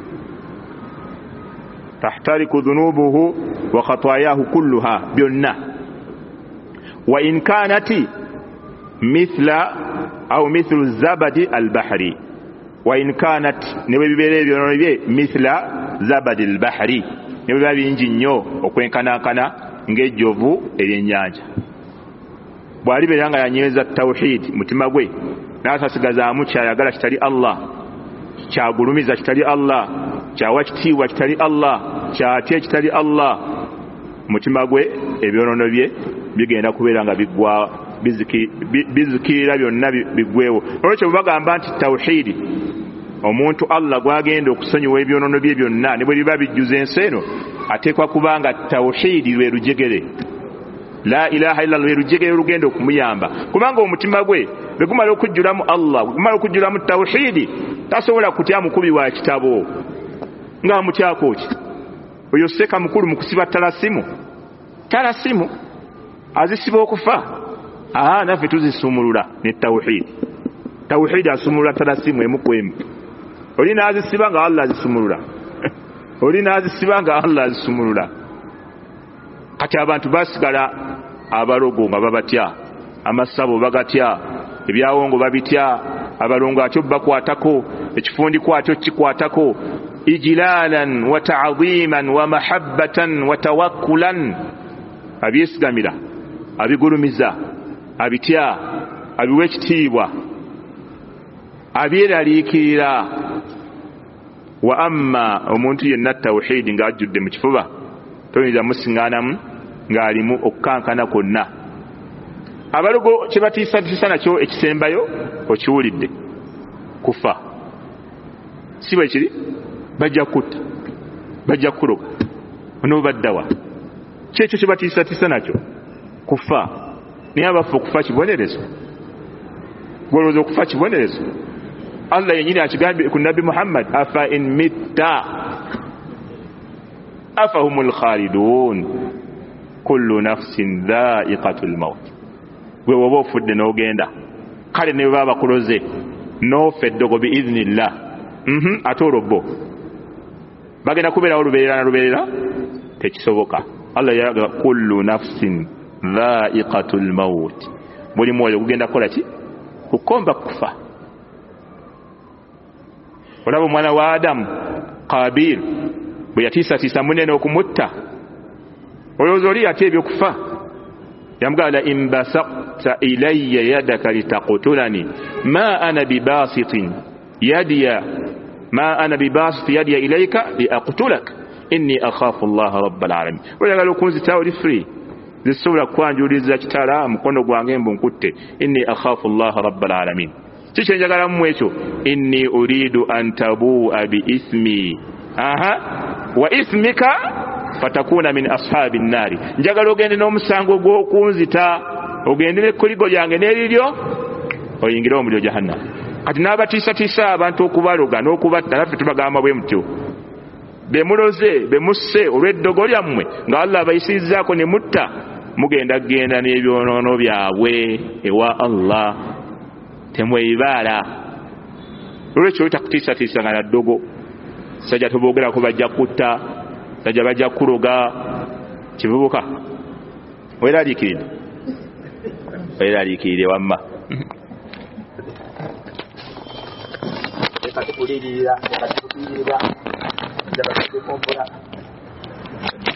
tahtariku dhunubuhu wa khataayahu kulluha byonna wa in kanati mithla au mithlu zabadi albahri wa in kanat ne bibeera ebyonoono bye mithla zabadi albahri ne biba bingi nnyo okwenkanankana ng'ejjovu eryennyanja bw'alibeera nga yanyweza tawhid mutima gwe n'atasigazaamu kyayagala kitali Allah kyagulumiza kitali Allah kyawa kitiibwa kitali Allah kyatya kitali Allah mutima gwe ebyonoono bye bigenda kubeera nga bizikirira byonna biggweewo olwekyo bagamba nti tawhidi omuntu Allah gwagenda okusonyiwa ebyonoono bye byonna ne bwe biba bijjuza ensi eno ateekwa kubanga tawhidi lwe lujegere la ilaha illa lwe lujegere lugenda okumuyamba kubanga omutima gwe bwe gumala okujjulamu Allah gumala okujjulamu tawhidi tasobola kutya mukubi wa kitabo nga mutyako ki oyo seka mukulu mu kusiba talasimu azisiba okufa naffe tuzisumulula ne tawhidi asumulula talasimu emu ku emu oli n'azisiba nga Allah azisumulula kati abantu basigala abalogo nga babatya amasabo bagatya ebyawongo babitya abalongo atyo bakwatako ekifundi atyo kikwatako ijlalan wa ta'dhiman wa mahabbatan wa tawakkulan abyesigamira abigulumiza abitya abiwa ekitiibwa abyeraliikirira wa amma omuntu yenna tawhidi ng'ajjudde mu kifuba toyinza musiŋŋaanamu ng'alimu okukankana kwonna abalogo kye batiisatiisa nakyo ekisembayo okiwulidde kufa si bwe kiri bajja kutta bajja kuloga onooba baddawa kyekyo kye batiisatiisa nakyo kufa naye abaffe okufa kibonerezo golowooza okufa kibonerezo Allah yennyini akigambye ku nabbi Muhammad afa in mitta afahumul khalidun kullu nafsin dha'iqatul maut gwe woba ofudde n'ogenda kale ne baba bakuloze n'ofa eddogo biiznillah ate olwo bagenda kubeerawo lubeerera na lubeerera tekisoboka Allah yaga kullu nafsin dha'iqatul maut buli mwoyo gugenda kukola ki kukomba kufa olaba omwana wa Adamu Qabil bwe yatiisatiisa munene okumutta olowooza oli ate ebyokufa yamugamba in basaqta ilayya yadaka litaqtulani ma ana bibasitin yadiya ilayka liaqtulak inni akhafu allaha rabbal alamin oyagala okunzita oli free zisobola kwanjuliza kitala mukono gwange mbunkutte inni akhafu allaha rabbal alamin kikyenjagala mu ekyo inni uridu an tabua bi ismi wa ismika fatakuna min ashabi nnari njagala ogende n'omusango gw'okunzita ogendere ekkuligo lyange n'eriryo oyingire omuliro jahannam kati n'abatiisatiisa abantu okubaloga n'okubatta naffe tubagamba bwe mutyo bemuloze bemusse olw'eddogo lyammwe nga Allah abayisirizzaako ne mutta mugenda genda n'ebyonoono byabwe ewa Allah temweyibaala olwekyo otakutiisatiisa nga naddogo sajja tuboogerako bajja kutta sajja bajja kuloga kivubuka weeraliikirire wamma leka tukulirira